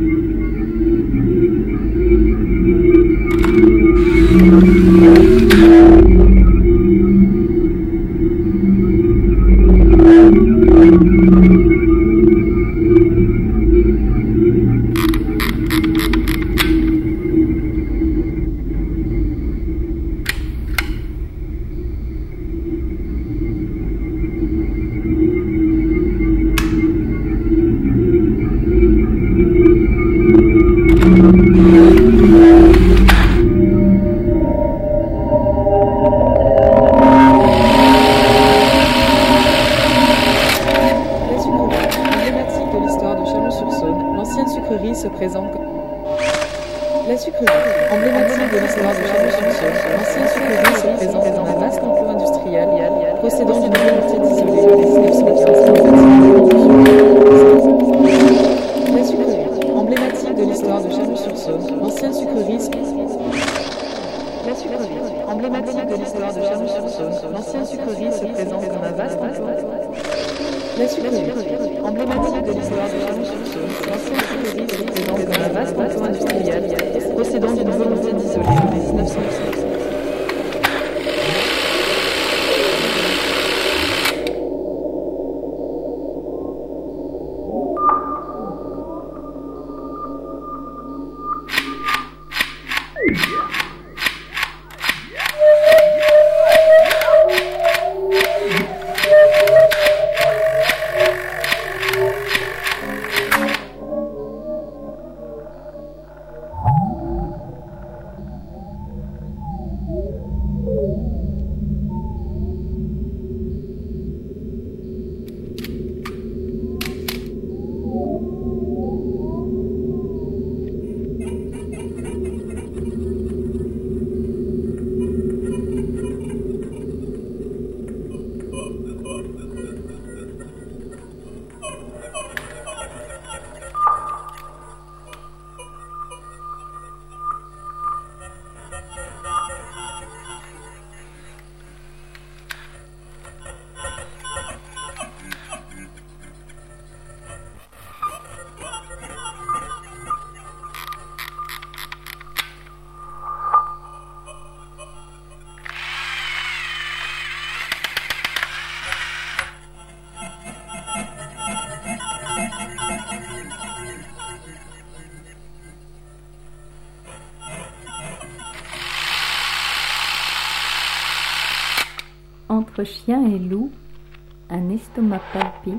Entre chien et loup, un estomac palpite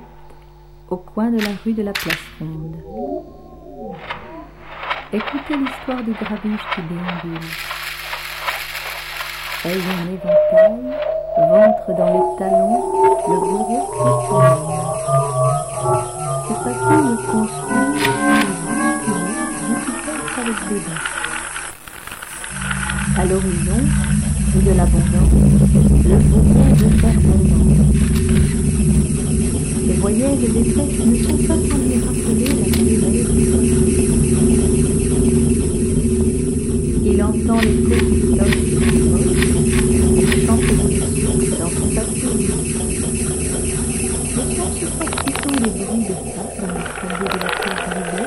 au coin de la rue de la Place Ronde. Écoutez l'histoire du grabuge qui déambule. Œil en éventail, ventre dans les talons, le bourreau crie. Ses papilles le construisent, bousculées, avec des dents. À l'horizon, rue de l'Abondance, le bourreau veut faire bonbon. Les voyelles et les textes ne sont pas sans lui rappeler la vallée du sol. Il entend l'écho qui flotte sur le sol, il chante dans son papier. Ne sont-ce pas plutôt les bruits de pas dans l'escalier de la cour arrivée?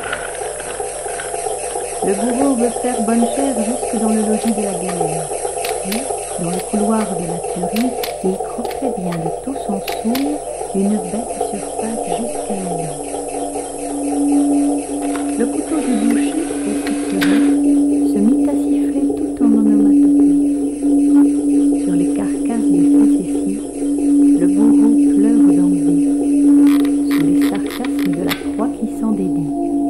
Le bourreau veut faire bonne chère jusque dans le logis de la galère. Puis, dans le couloir de la tuerie, il croquerait bien de tout son soul une bête sur pattes jusqu'à la dent. Le couteau du boucher, aussi curieux, se mit à siffler tout en onomatopée. Sur les carcasses des facéties, le bourreau pleure d'envie, sous les sarcasmes de la croix qui s'en dédie.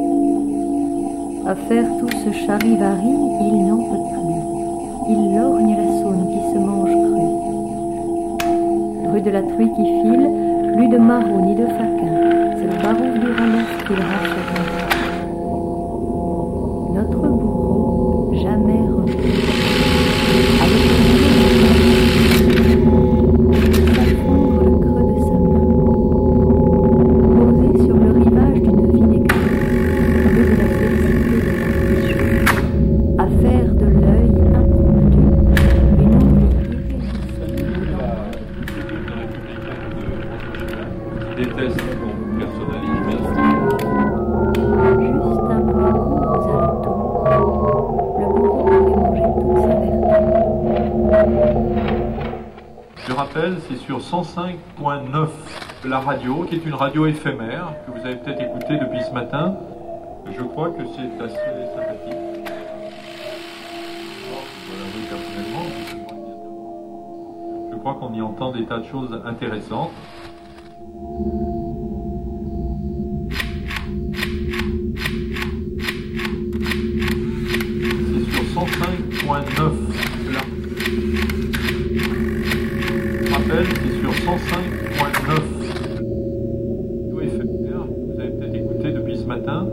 À faire tout ce charivari, il n'en peut plus. Il lorgne la Saône qui se mange crue. Rue de la Truie qui file, plus de maraud ni de faquin, c'est le barouf du Ralès qu'il rachète. Notre bourreau, jamais repris. Avec le fondre le creux de sa main. Posé sur le rivage d'une vinaigrette, rue de la félicité de l'artichaut, à faire de l'œil impromptu une envie Déteste ton personnalisme. rappelle, c'est sur 105.9, la radio, qui est une radio éphémère, que vous avez peut-être écoutée depuis ce matin. Je crois que c'est assez sympathique. Je crois qu'on y entend des tas de choses intéressantes. C'est sur 105.9, là. Je rappelle, c'est sur 105.9. Radio éphémère, que vous avez peut-être écouté depuis ce matin.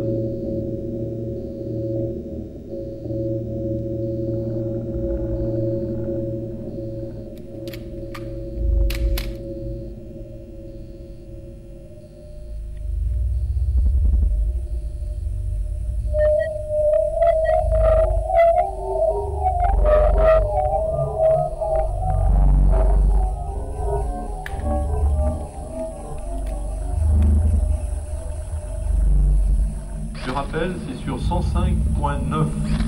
Je rappelle, c'est sur 105.9.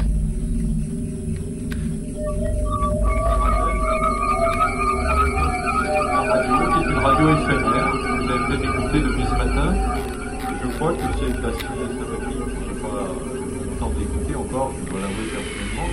La radio, qui est une radio éphémère, que vous avez peut-être écoutée depuis ce matin. Je crois que c'est assez sympathique. Je n'ai pas le temps d'écouter encore, je dois l'avouer personnellement.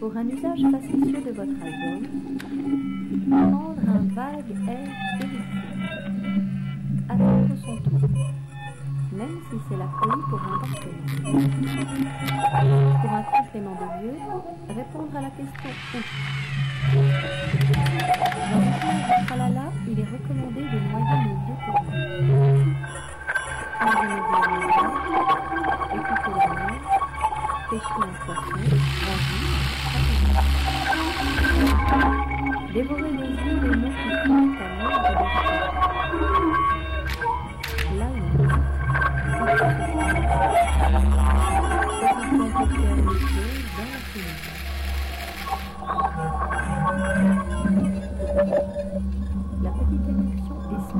Pour un usage facétieux de votre album, prendre un vague air délicieux. Attendre son tour, même si c'est la folie pour un partenaire. Pour un complément de lieu, répondre à la question où. Dans un film tralala, il est recommandé de noyer le lieu pour vous. Écouter la mer, pêcher un poisson, dévorer les yeux les mots qui font à l'ombre de là où la petite émission est sans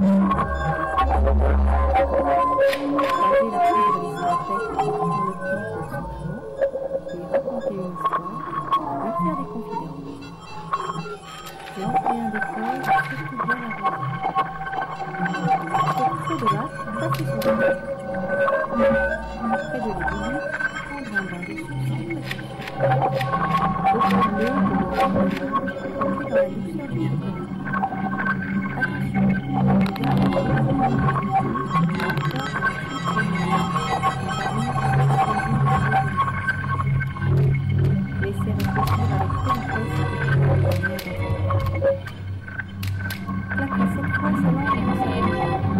garder la poudre des cigarettes dans le temps pour son amant, lui raconter une histoire, lui faire des confidences. L'entrée un décor, surtout bien arrosé. Pour feu de lac, passer son temps. Près de l'église, prendre un bain de sucre sans précaution. Au bleu, pour le rendre dans la lumière du chocolat. Attention, laissez réfléchir avec politesse et claquez cette fois sa langue dans sa bouche.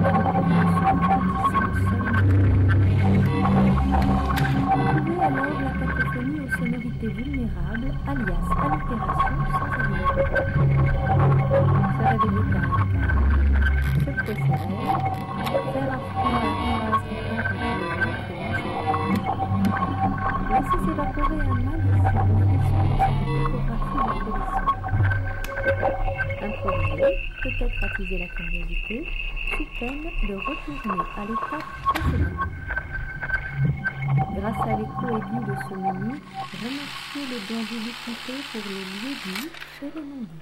Trouvez alors la cacophonie aux sonorités vulnérables, alias allitération sans animation. Se réveiller calme, secouer ses rêves, faire affronter la ramasse du temps contre le ventre et laisser s'évaporer un malicieux frisson dans cette topographie d'adolescent. Improviser, peut-être attiser la curiosité, sous peine de retourner à l'étape précédente. Grâce à l'écho aigu de ce menu, remerciez le don d'ubiquité pour les lieux dits et les non-dits.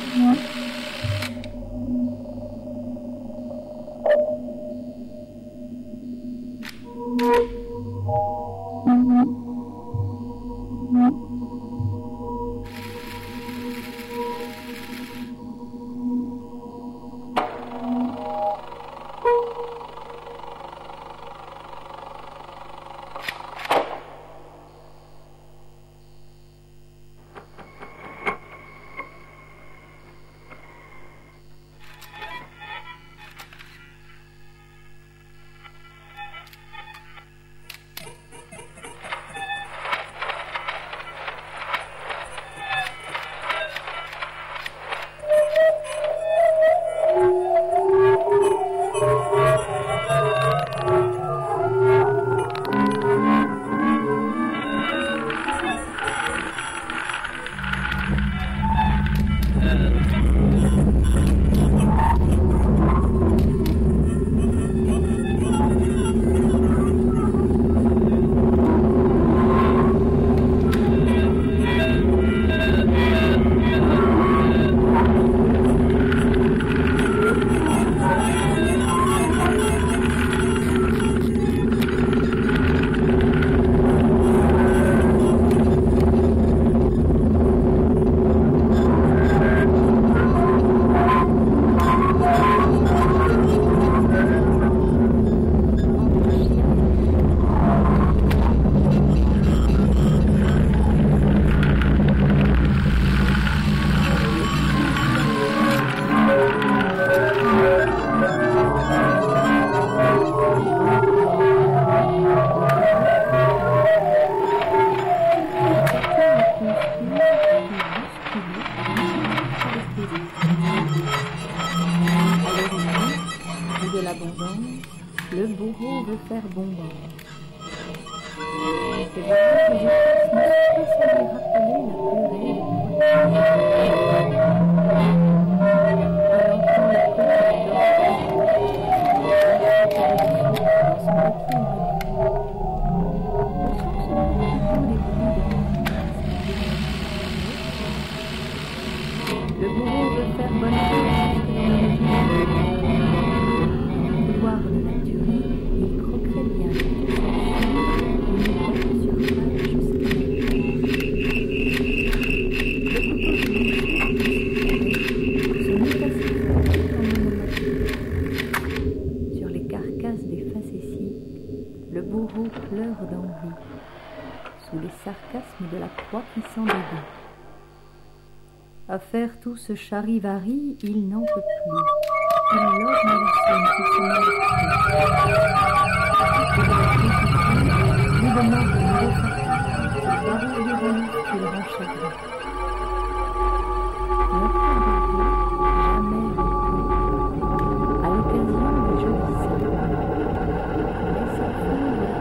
De l'abondance, le bourreau veut faire bonbon. C'est vrai que je pense que ça lui rappeler la purée de moi. Elle entend la peur le bourreau veut faire bonne de la durée, il croquerait bien il n'est pas sur page jusqu'à le couteau sur les carcasses des facéties, le bourreau pleure d'envie, sous les sarcasmes de la croix qui s'en dévie. À faire tout ce charivari, il n'en peut plus. Il loge Nelson qui se lui demande de nouveaux facteurs, le barreau ironiste qu'il rend chagrin. Notre bourreau, jamais repris, à l'occasion des jolis scènes, laisse fondre la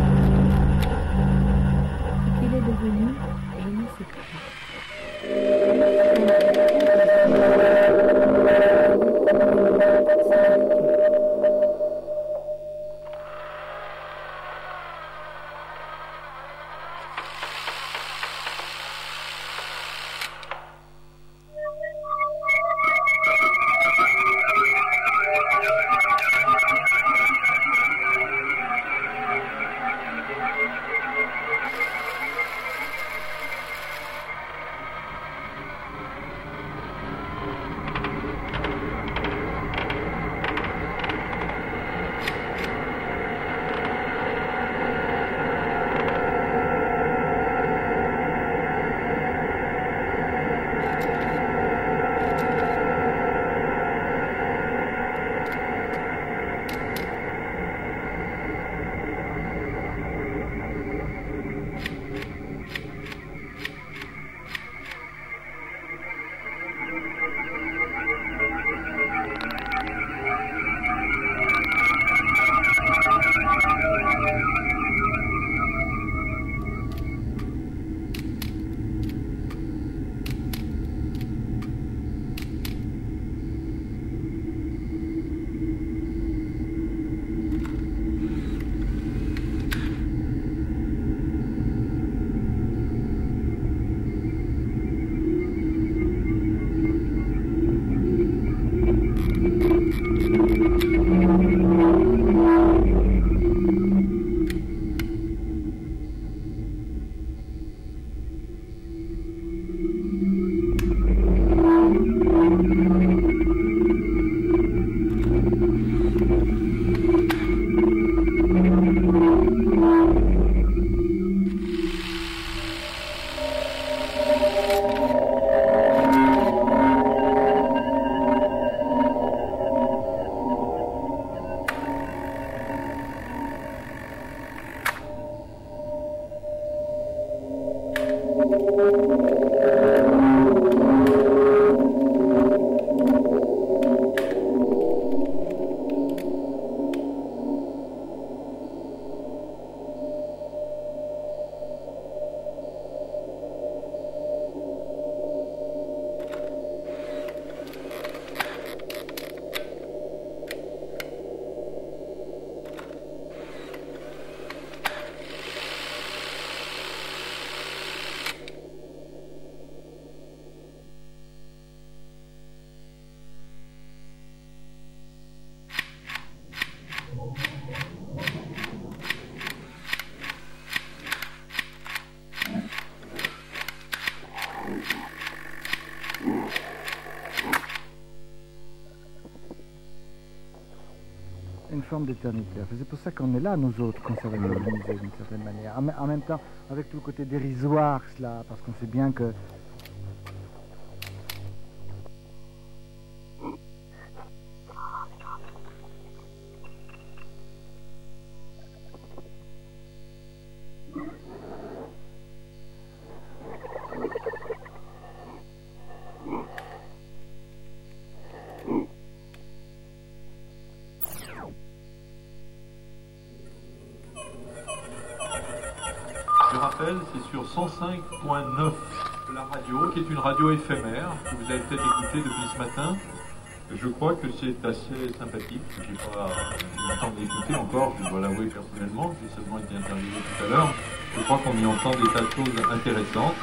je ne sais plus. une forme d'éternité. C'est pour ça qu'on est là, nous autres, quand ça va nous organiser d'une certaine manière. En même temps, avec tout le côté dérisoire, cela, parce qu'on sait bien que Je rappelle, c'est sur 105.9 de la radio, qui est une radio éphémère, que vous avez peut-être écoutée depuis ce matin. Je crois que c'est assez sympathique. Je n'ai pas eu le temps d'écouter encore, je dois l'avouer personnellement, j'ai seulement été interviewé tout à l'heure. Je crois qu'on y entend des tas de choses intéressantes.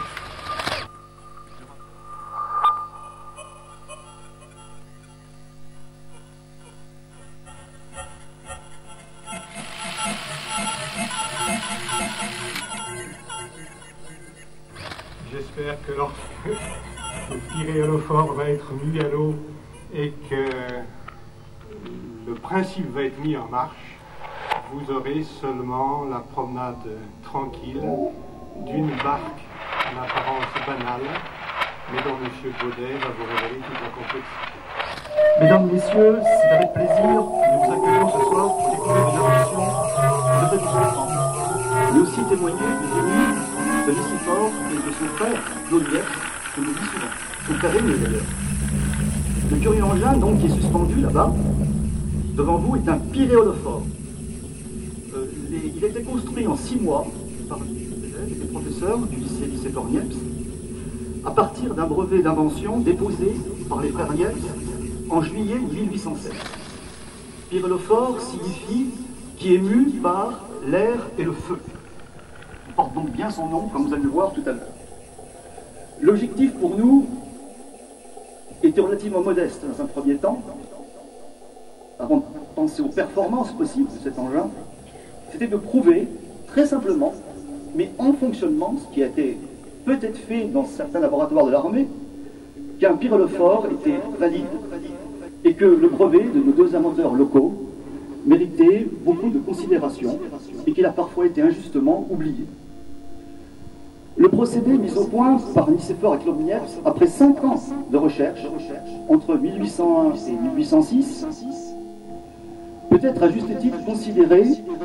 J'espère que lorsque le pyréolophore va être mis à l'eau et que le principe va être mis en marche, vous aurez seulement la promenade tranquille d'une barque en apparence banale, mais dont M. Baudet va vous révéler toute la complexité. Mesdames, Messieurs, c'est avec plaisir que nous vous accueillons ce soir pour découvrir une invention de notre établissement, mais aussi témoigner des ennemis de Nicéphore et de son frère, Claude Niepce, que nous dit souvent. Son frère aîné d'ailleurs. Le curieux engin, donc, qui est suspendu là-bas, devant vous, est un pyréolophore. Il a été construit en 6 mois par des professeurs du lycée Nicéphore Niepce, à partir d'un brevet d'invention déposé par les frères Niepce en juillet 1816. Pyréolophore signifie qui est mu par l'air et le feu. Il porte donc bien son nom, comme vous allez le voir tout à l'heure. L'objectif pour nous était relativement modeste dans un premier temps, avant de penser aux performances possibles de cet engin. C'était de prouver, très simplement, mais en fonctionnement, ce qui a été peut-être fait dans certains laboratoires de l'armée, qu'un pyréolophore était valide et que le brevet de nos 2 inventeurs locaux méritait beaucoup de considération et qu'il a parfois été injustement oublié. Le procédé mis au point par Nicéphore et Claude Niepce, après 5 ans de recherche, entre 1801 et 1806, peut être à juste titre considéré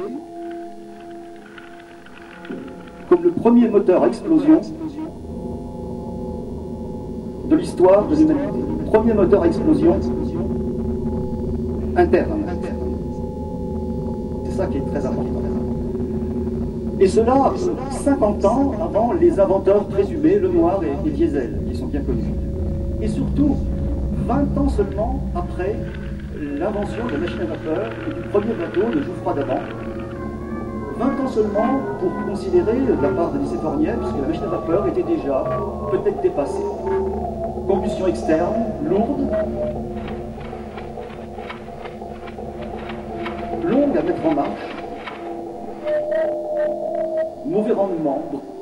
comme le premier moteur à explosion de l'histoire de l'humanité. Le premier moteur à explosion interne. C'est ça qui est très important. Et cela, 50 ans avant les inventeurs présumés, Lenoir et Diesel, qui sont bien connus. Et surtout, 20 ans seulement après l'invention de la machine à vapeur et du premier bateau de Jouffroy d'Avant. 20 ans seulement pour considérer, de la part de Nicéphore Niepce, que la machine à vapeur était déjà peut-être dépassée. Combustion externe, lourde, longue à mettre en marche, mauvais rendement,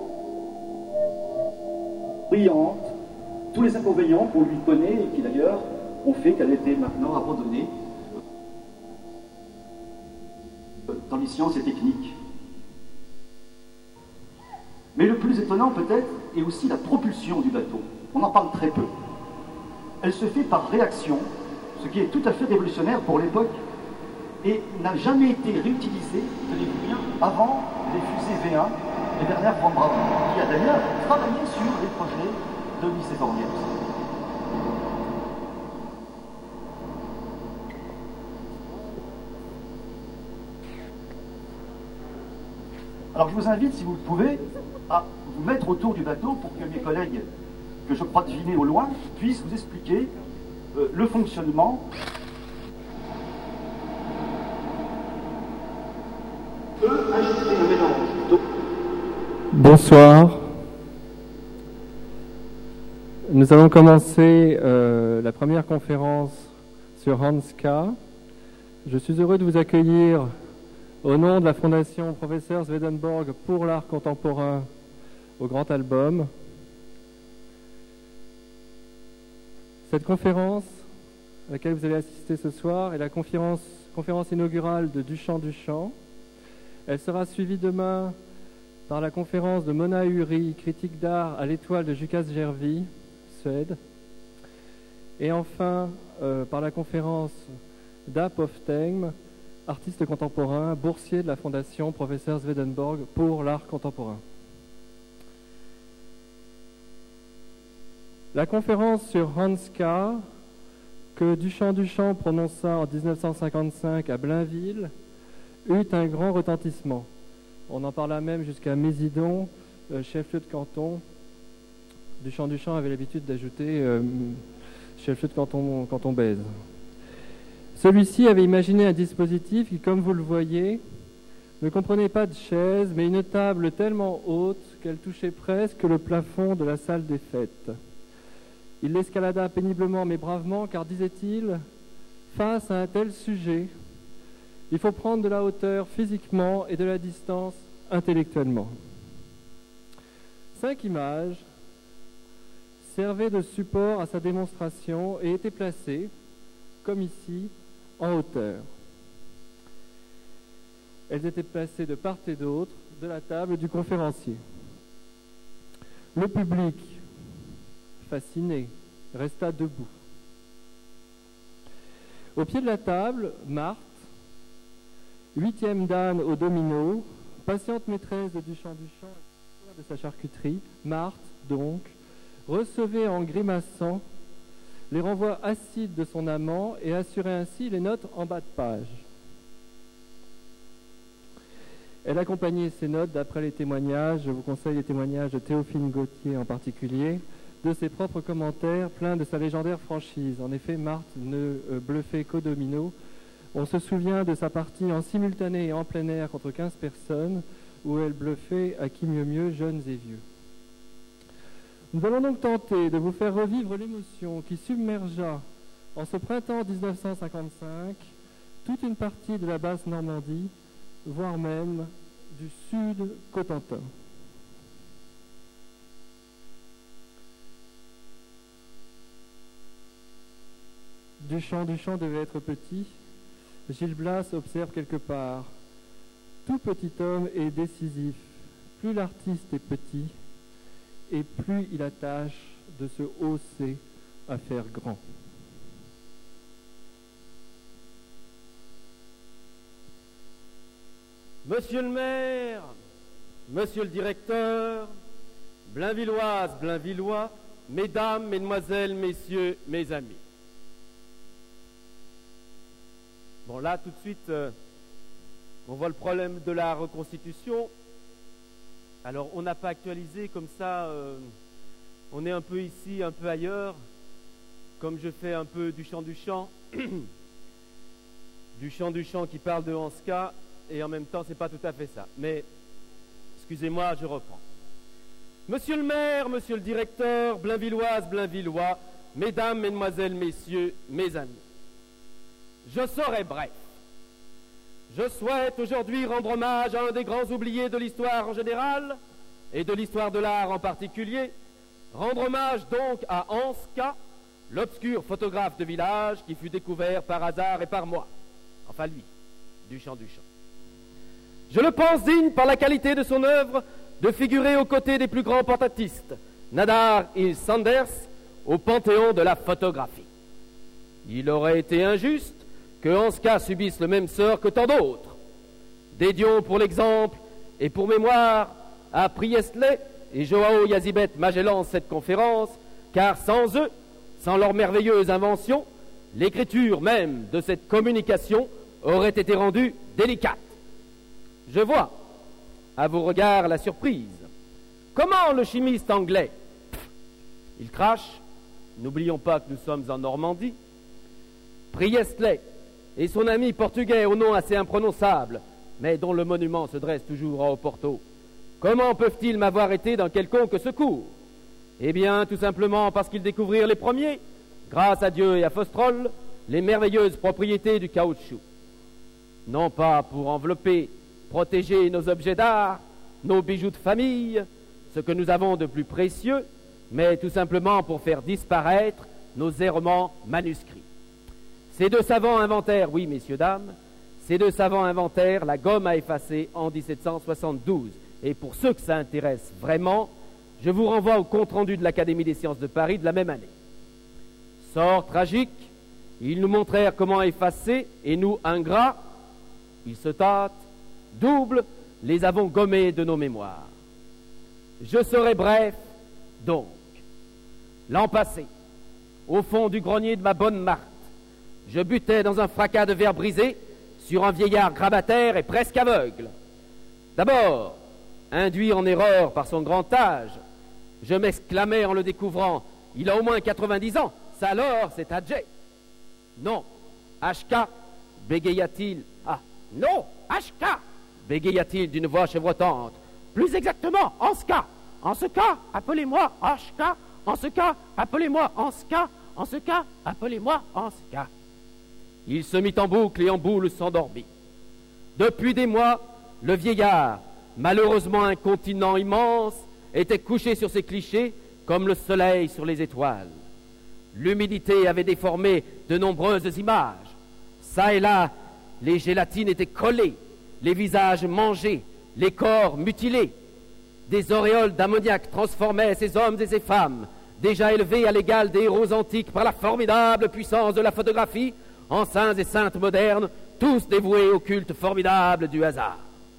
brillante, tous les inconvénients qu'on lui connaît et qui d'ailleurs ont fait qu'elle était maintenant abandonnée dans les sciences et techniques. Mais le plus étonnant peut-être est aussi la propulsion du bateau. On en parle très peu. Elle se fait par réaction, ce qui est tout à fait révolutionnaire pour l'époque et n'a jamais été réutilisé, tenez-vous bien, avant les fusées V1 et Werner von Braun, qui a d'ailleurs travaillé sur les projets de Nicéphore Niepce. Alors je vous invite, si vous le pouvez, à vous mettre autour du bateau pour que mes collègues, que je crois deviner au loin, puissent vous expliquer le fonctionnement. Ajouter un mélange d'eau. Bonsoir. Nous allons commencer la première conférence sur Hans K. Je suis heureux de vous accueillir au nom de la Fondation Professeur Swedenborg pour l'art contemporain au Grand Album. Cette conférence à laquelle vous allez assister ce soir est la conférence conférence inaugurale de Duchamp. Elle sera suivie demain par la conférence de Mona Uri, critique d'art à l'Étoile de Jukkasjärvi, Suède. Et enfin, par la conférence d'Ap Oftengm, artiste contemporain, boursier de la Fondation Professeur Swedenborg pour l'art contemporain. La conférence sur Hanska, que Duchamp prononça en 1955 à Blainville, eut un grand retentissement. On en parla même jusqu'à Mésidon, chef-lieu de canton. Duchamp avait l'habitude d'ajouter chef-lieu de canton quand on baise. Celui-ci avait imaginé un dispositif qui, comme vous le voyez, ne comprenait pas de chaise, mais une table tellement haute qu'elle touchait presque le plafond de la salle des fêtes. Il l'escalada péniblement mais bravement, car, disait-il, face à un tel sujet, il faut prendre de la hauteur physiquement et de la distance intellectuellement. 5 images servaient de support à sa démonstration et étaient placées, comme ici, en hauteur. Elles étaient placées de part et d'autre de la table du conférencier. Le public, fasciné, resta debout. Au pied de la table, Marthe, 8e dan au domino, patiente maîtresse de Duchamp de sa charcuterie, Marthe, donc, recevait en grimaçant les renvois acides de son amant et assurait ainsi les notes en bas de page. Elle accompagnait ces notes d'après les témoignages, je vous conseille les témoignages de Théophile Gautier en particulier, de ses propres commentaires pleins de sa légendaire franchise. En effet, Marthe ne bluffait qu'au domino. On se souvient de sa partie en simultané et en plein air contre 15 personnes, où elle bluffait à qui mieux mieux, jeunes et vieux. Nous allons donc tenter de vous faire revivre l'émotion qui submergea en ce printemps 1955 toute une partie de la basse Normandie, voire même du sud Cotentin. Duchamp devait être petit. Gilles Blas observe quelque part: tout petit homme est décisif. Plus l'artiste est petit, et plus il a tâche de se hausser à faire grand. Monsieur le maire, monsieur le directeur, Blainvilloises, Blainvillois, mesdames, mesdemoiselles, messieurs, mes amis. Bon, là, tout de suite, on voit le problème de la reconstitution. Alors, on n'a pas actualisé comme ça, on est un peu ici, un peu ailleurs, comme je fais un peu Duchamp, Duchamp qui parle de Hanska, et en même temps, c'est pas tout à fait ça. Mais, excusez-moi, je reprends. Monsieur le maire, monsieur le directeur, Blainvilloises, Blainvillois, mesdames, mesdemoiselles, messieurs, mes amis. Je serai bref. Je souhaite aujourd'hui rendre hommage à un des grands oubliés de l'histoire en général et de l'histoire de l'art en particulier. Rendre hommage donc à Hanska, l'obscur photographe de village qui fut découvert par hasard et par moi. Enfin lui, Duchamp. Je le pense digne par la qualité de son œuvre de figurer aux côtés des plus grands portraitistes, Nadar et Sanders, au panthéon de la photographie. Il aurait été injuste que Hanska subisse le même sort que tant d'autres. Dédions pour l'exemple et pour mémoire à Priestley et Joao Yazibet Magellan cette conférence, car sans eux, sans leur merveilleuse invention, l'écriture même de cette communication aurait été rendue délicate. Je vois à vos regards la surprise. Comment le chimiste anglais? Il crache, n'oublions pas que nous sommes en Normandie. Priestley et son ami portugais au nom assez imprononçable, mais dont le monument se dresse toujours à Oporto. Comment peuvent-ils m'avoir été d'un quelconque secours? Eh bien, tout simplement parce qu'ils découvrirent les premiers, grâce à Dieu et à Faustrol, les merveilleuses propriétés du caoutchouc. Non pas pour envelopper, protéger nos objets d'art, nos bijoux de famille, ce que nous avons de plus précieux, mais tout simplement pour faire disparaître nos errements manuscrits. Ces deux savants inventèrent, oui, messieurs, dames, ces deux savants inventèrent la gomme à effacer en 1772. Et pour ceux que ça intéresse vraiment, je vous renvoie au compte-rendu de l'Académie des sciences de Paris de la même année. Sort tragique, ils nous montrèrent comment effacer, et nous, ingrats, ils se tâtent, double, les avons gommés de nos mémoires. Je serai bref, donc. L'an passé, au fond du grenier de ma bonne Marthe, je butais dans un fracas de verre brisé sur un vieillard grabataire et presque aveugle. D'abord, induit en erreur par son grand âge, je m'exclamais en le découvrant, il a au moins 90 ans, ça alors, c'est Adjet. Non, HK, bégaya-t-il. Ah, non, HK, bégaya-t-il d'une voix chevrotante. Plus exactement, en ce cas, appelez-moi HK, en ce cas, appelez-moi en ce cas, appelez-moi en ce cas. Il se mit en boucle et en boule s'endormit. Depuis des mois, le vieillard, malheureusement incontinent immense, était couché sur ses clichés comme le soleil sur les étoiles. L'humidité avait déformé de nombreuses images. Ça et là, les gélatines étaient collées, les visages mangés, les corps mutilés. Des auréoles d'ammoniac transformaient ces hommes et ces femmes, déjà élevés à l'égal des héros antiques par la formidable puissance de la photographie, en saints et saintes modernes, tous dévoués au culte formidable du hasard.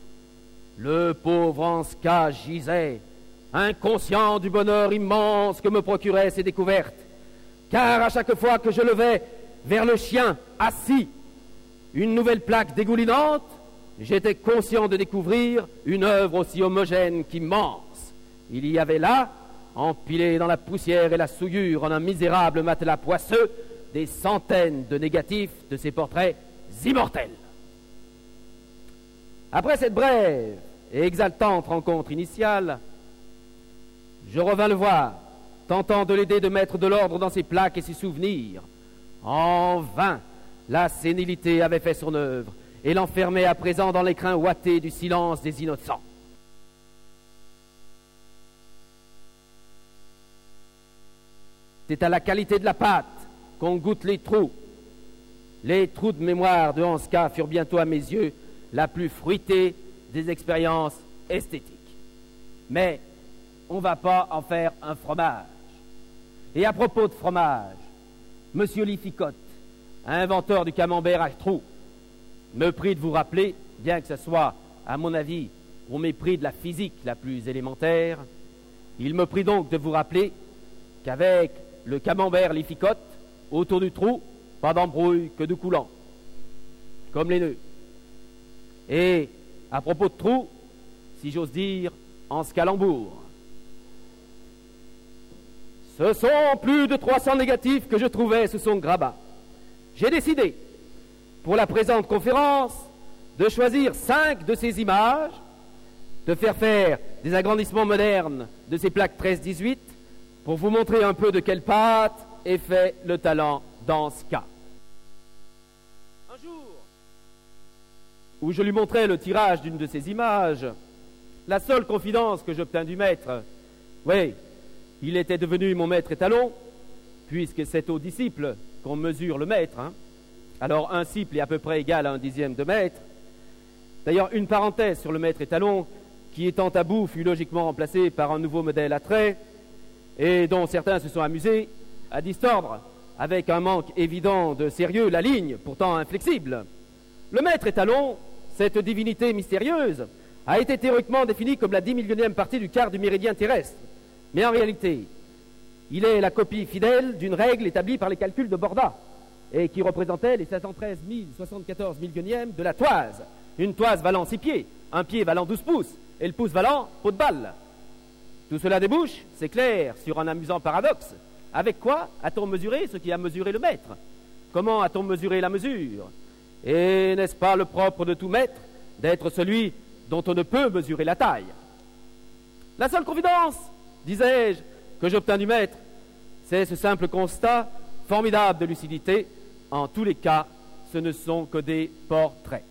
Le pauvre Anska gisait, inconscient du bonheur immense que me procuraient ces découvertes, car à chaque fois que je levais vers le chien assis une nouvelle plaque dégoulinante, j'étais conscient de découvrir une œuvre aussi homogène qu'immense. Il y avait là, empilés dans la poussière et la souillure en un misérable matelas poisseux, des centaines de négatifs de ces portraits immortels. Après cette brève et exaltante rencontre initiale, je revins le voir, tentant de l'aider de mettre de l'ordre dans ses plaques et ses souvenirs. En vain, la sénilité avait fait son œuvre et l'enfermait à présent dans l'écrin ouaté du silence des innocents. C'est à la qualité de la pâte qu'on goûte les trous. Les trous de mémoire de Anska furent bientôt à mes yeux la plus fruitée des expériences esthétiques. Mais on ne va pas en faire un fromage. Et à propos de fromage, Monsieur Lificotte, inventeur du camembert à trous, me prie de vous rappeler, bien que ce soit, à mon avis, au mépris de la physique la plus élémentaire, il me prie donc de vous rappeler qu'avec le camembert Lificotte, autour du trou, pas d'embrouille que de coulant, comme les nœuds. Et, à propos de trous, si j'ose dire, en scalembour. Ce sont plus de 300 négatifs que je trouvais sous son grabat. J'ai décidé, pour la présente conférence, de choisir 5 de ces images, de faire des agrandissements modernes de ces plaques 13-18, pour vous montrer un peu de quelle pâte est fait le talent dans ce cas. Un jour, où je lui montrais le tirage d'une de ces images, la seule confidence que j'obtins du maître, oui, il était devenu mon maître étalon, puisque c'est au disciple qu'on mesure le maître, hein. Alors un ciple est à peu près égal à 1/10 de mètre. D'ailleurs, une parenthèse sur le maître étalon, qui étant à bout fut logiquement remplacé par un nouveau modèle à trait, et dont certains se sont amusés à distordre, avec un manque évident de sérieux, la ligne, pourtant inflexible. Le maître étalon, cette divinité mystérieuse, a été théoriquement défini comme la 10 000e partie du quart du méridien terrestre. Mais en réalité, il est la copie fidèle d'une règle établie par les calculs de Borda, et qui représentait les 513 074 millionièmes de la toise. Une toise valant 6 pieds, un pied valant 12 pouces, et le pouce valant peau de balle. Tout cela débouche, c'est clair, sur un amusant paradoxe. Avec quoi a-t-on mesuré ce qui a mesuré le maître? Comment a-t-on mesuré la mesure? Et n'est-ce pas le propre de tout maître d'être celui dont on ne peut mesurer la taille? La seule confidence, disais-je, que j'obtins du maître, c'est ce simple constat formidable de lucidité. En tous les cas, ce ne sont que des portraits.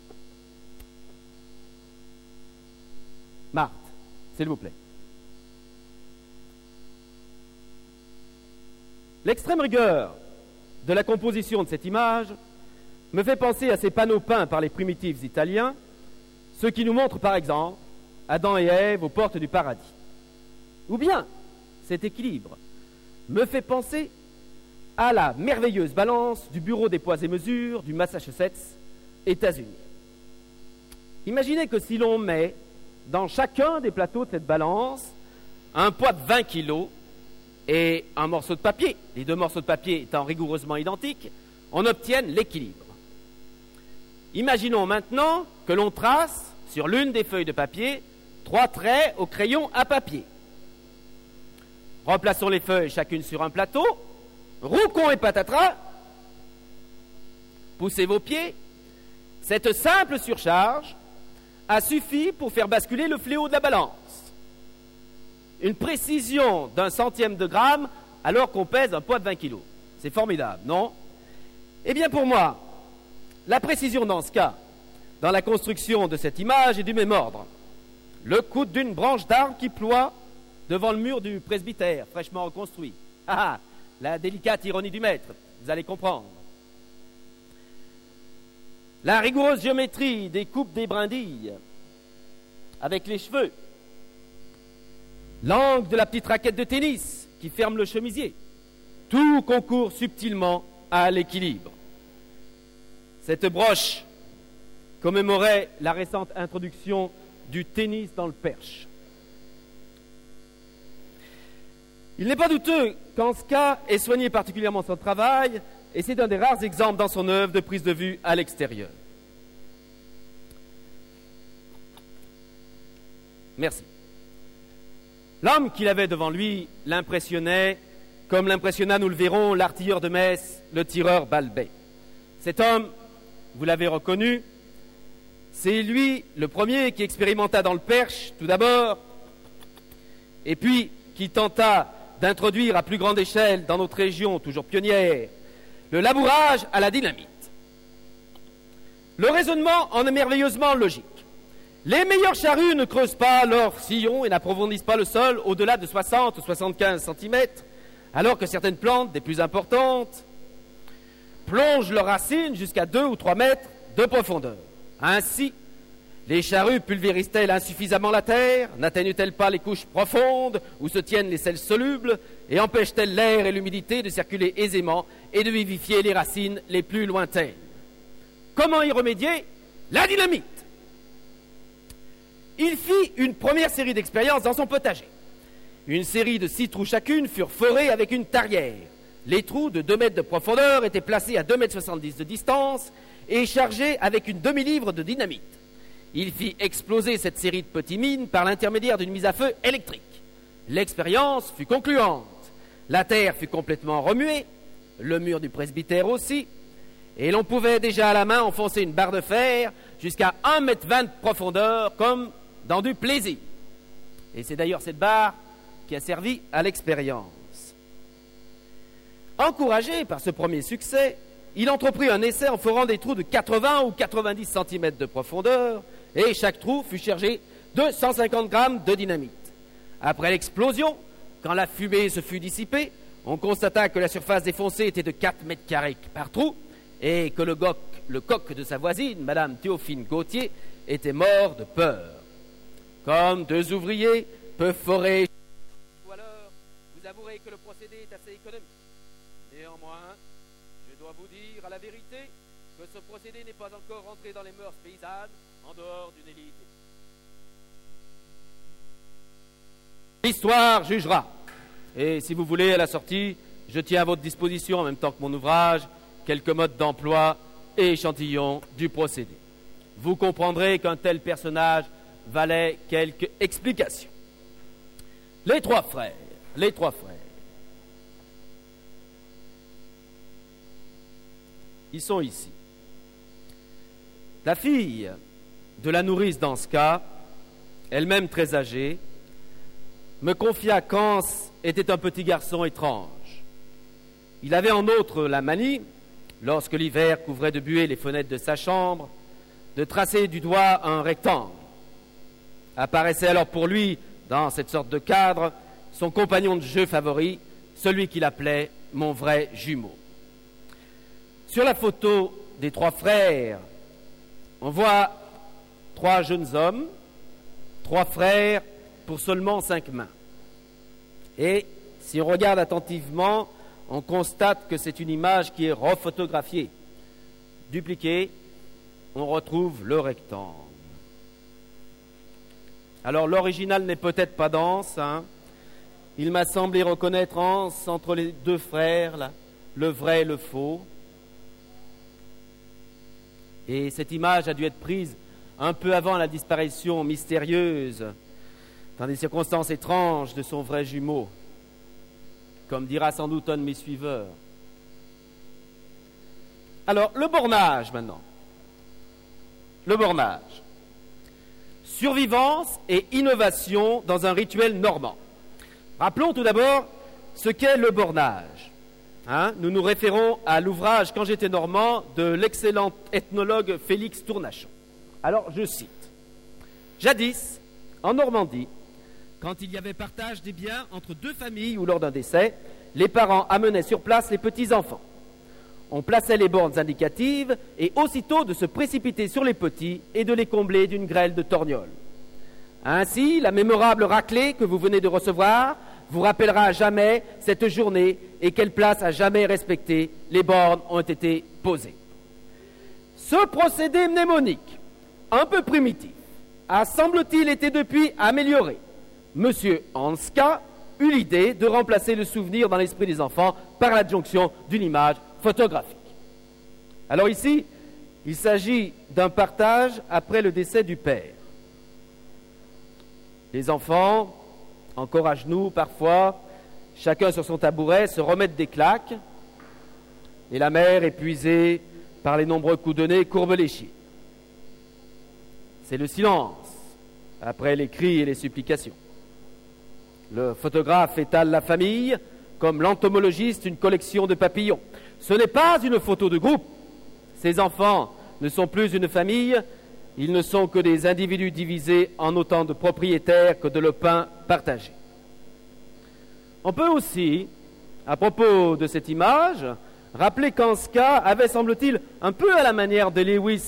Marthe, s'il vous plaît. L'extrême rigueur de la composition de cette image me fait penser à ces panneaux peints par les primitifs italiens, ceux qui nous montrent par exemple Adam et Ève aux portes du paradis. Ou bien, cet équilibre me fait penser à la merveilleuse balance du Bureau des poids et mesures du Massachusetts, États-Unis. Imaginez que si l'on met dans chacun des plateaux de cette balance un poids de 20 kg et un morceau de papier, les deux morceaux de papier étant rigoureusement identiques, on obtienne l'équilibre. Imaginons maintenant que l'on trace sur l'une des feuilles de papier 3 traits au crayon à papier. Remplaçons les feuilles chacune sur un plateau, roucons et patatras, poussez vos pieds. Cette simple surcharge a suffi pour faire basculer le fléau de la balance. Une précision d'1 centième de gramme alors qu'on pèse un poids de 20 kg. C'est formidable, non? Eh bien pour moi, la précision dans ce cas, dans la construction de cette image est du même ordre. Le coude d'une branche d'arbre qui ploie devant le mur du presbytère fraîchement reconstruit. Ah, la délicate ironie du maître, vous allez comprendre. La rigoureuse géométrie des coupes des brindilles avec les cheveux. L'angle de la petite raquette de tennis qui ferme le chemisier. Tout concourt subtilement à l'équilibre. Cette broche commémorait la récente introduction du tennis dans le Perche. Il n'est pas douteux qu'Anska ait soigné particulièrement son travail, et c'est un des rares exemples dans son œuvre de prise de vue à l'extérieur. Merci. L'homme qu'il avait devant lui l'impressionnait, comme l'impressionna, nous le verrons, l'artilleur de Metz, le tireur Balbet. Cet homme, vous l'avez reconnu, c'est lui le premier qui expérimenta dans le Perche, tout d'abord, et puis qui tenta d'introduire à plus grande échelle dans notre région, toujours pionnière, le labourage à la dynamite. Le raisonnement en est merveilleusement logique. Les meilleures charrues ne creusent pas leur sillon et n'approfondissent pas le sol au-delà de 60 ou 75 cm, alors que certaines plantes, des plus importantes, plongent leurs racines jusqu'à 2 ou 3 mètres de profondeur. Ainsi, les charrues pulvérisent-elles insuffisamment la terre, n'atteignent-elles pas les couches profondes où se tiennent les sels solubles et empêchent-elles l'air et l'humidité de circuler aisément et de vivifier les racines les plus lointaines? Comment y remédier? La dynamite! Il fit une première série d'expériences dans son potager. Une série de 6 trous chacune furent forés avec une tarière. Les trous de 2 mètres de profondeur étaient placés à 2,70 mètres de distance et chargés avec une demi-livre de dynamite. Il fit exploser cette série de petits mines par l'intermédiaire d'une mise à feu électrique. L'expérience fut concluante. La terre fut complètement remuée, le mur du presbytère aussi, et l'on pouvait déjà à la main enfoncer une barre de fer jusqu'à 1,20 mètre de profondeur, comme dans du plaisir. Et c'est d'ailleurs cette barre qui a servi à l'expérience. Encouragé par ce premier succès, il entreprit un essai en forant des trous de 80 ou 90 cm de profondeur, et chaque trou fut chargé de 150 grammes de dynamite. Après l'explosion, quand la fumée se fut dissipée, on constata que la surface défoncée était de 4 mètres carrés par trou, et que le coq de sa voisine, Madame Théophile Gauthier, était mort de peur. Comme 2 ouvriers peuvent forer, ou alors vous avouerez que le procédé est assez économique. Néanmoins, je dois vous dire à la vérité que ce procédé n'est pas encore rentré dans les mœurs paysannes en dehors d'une élite. L'histoire jugera. Et si vous voulez, à la sortie, je tiens à votre disposition, en même temps que mon ouvrage, quelques modes d'emploi et échantillons du procédé. Vous comprendrez qu'un tel personnage valait quelques explications. Les trois frères. Ils sont ici. La fille de la nourrice d'Anska, elle-même très âgée, me confia qu'Hans était un petit garçon étrange. Il avait en outre la manie, lorsque l'hiver couvrait de buée les fenêtres de sa chambre, de tracer du doigt un rectangle. Apparaissait alors pour lui, dans cette sorte de cadre, son compagnon de jeu favori, celui qu'il appelait mon vrai jumeau. Sur la photo des trois frères, on voit trois jeunes hommes, trois frères pour seulement 5 mains. Et si on regarde attentivement, on constate que c'est une image qui est refotographiée. Dupliquée, on retrouve le rectangle. Alors l'original n'est peut-être pas dense, hein. Il m'a semblé reconnaître entre les deux frères, là, le vrai et le faux. Et cette image a dû être prise un peu avant la disparition mystérieuse, dans des circonstances étranges, de son vrai jumeau, comme dira sans doute un de mes suiveurs. Alors, le bornage maintenant. Le bornage. Survivance et innovation dans un rituel normand. Rappelons tout d'abord ce qu'est le bornage. Nous nous référons à l'ouvrage « Quand j'étais normand » de l'excellent ethnologue Félix Tournachon. Alors, je cite. « Jadis, en Normandie, quand il y avait partage des biens entre deux familles ou lors d'un décès, les parents amenaient sur place les petits-enfants. On plaçait les bornes indicatives et aussitôt de se précipiter sur les petits et de les combler d'une grêle de torgnoles. Ainsi, la mémorable raclée que vous venez de recevoir vous rappellera à jamais cette journée et quelle place à jamais respectée les bornes ont été posées. » Ce procédé mnémonique, un peu primitif, a semble-t-il été depuis amélioré. Monsieur Hanska eut l'idée de remplacer le souvenir dans l'esprit des enfants par l'adjonction d'une image photographique. Alors ici, il s'agit d'un partage après le décès du père. Les enfants, encore à genoux parfois, chacun sur son tabouret, se remettent des claques, et la mère, épuisée par les nombreux coups de nez, courbe l'échier. C'est le silence, après les cris et les supplications. Le photographe étale la famille, comme l'entomologiste une collection de papillons. Ce n'est pas une photo de groupe. Ces enfants ne sont plus une famille, ils ne sont que des individus divisés en autant de propriétaires que de lopins partagés. On peut aussi, à propos de cette image, rappeler qu'Hanska avait, semble-t-il, un peu à la manière de Lewis,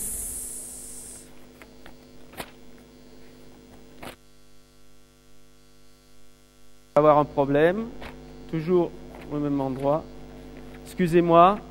avoir un problème, toujours au même endroit. Excusez-moi,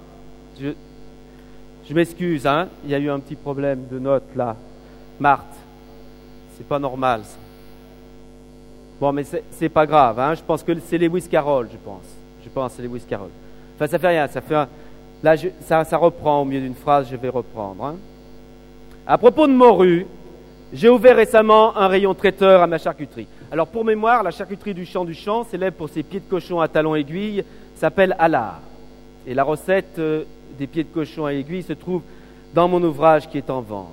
je m'excuse, hein, il y a eu un petit problème de note là. Marthe, c'est pas normal ça. Bon, mais c'est pas grave, hein, je pense que c'est Lewis Carroll, je pense que c'est Lewis Carroll. Enfin, ça fait rien, là, ça reprend au milieu d'une phrase, je vais reprendre. Hein. À propos de morue, j'ai ouvert récemment un rayon traiteur à ma charcuterie. Alors, pour mémoire, la charcuterie du Champ, célèbre pour ses pieds de cochon à talons aiguilles, s'appelle Allard. Et la recette des pieds de cochon à aiguilles se trouve dans mon ouvrage qui est en vente.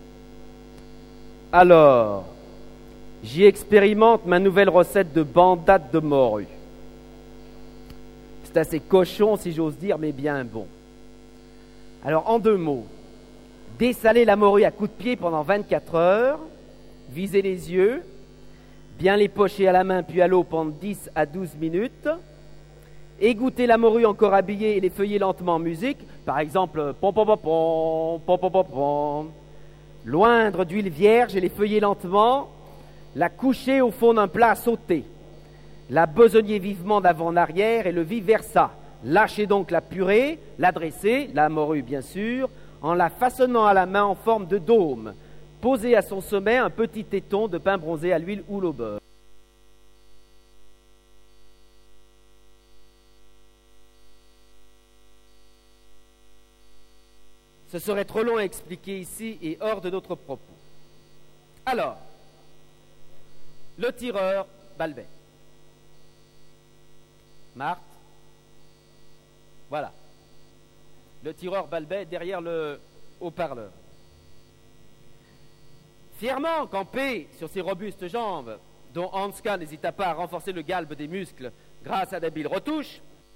Alors, j'y expérimente ma nouvelle recette de bandade de morue. C'est assez cochon, si j'ose dire, mais bien bon. Alors, en 2 mots, dessaler la morue à coups de pied pendant 24 heures, viser les yeux, bien les pocher à la main puis à l'eau pendant 10 à 12 minutes, égoutter la morue encore habillée et les feuiller lentement en musique, par exemple pom pom pom pom pom pom pom pom, loindre d'huile vierge et les feuiller lentement, la coucher au fond d'un plat à sauter, la besogner vivement d'avant en arrière et le vice-versa. Lâchez donc la purée, la dresser, la morue bien sûr, en la façonnant à la main en forme de dôme. Posez à son sommet un petit téton de pain bronzé à l'huile ou au beurre. Ce serait trop long à expliquer ici et hors de notre propos. Alors, le tireur Balbet. Marthe. Voilà. Le tireur Balbet derrière le haut-parleur. Fièrement campé sur ses robustes jambes, dont Hanska n'hésita pas à renforcer le galbe des muscles grâce à d'habiles retouches,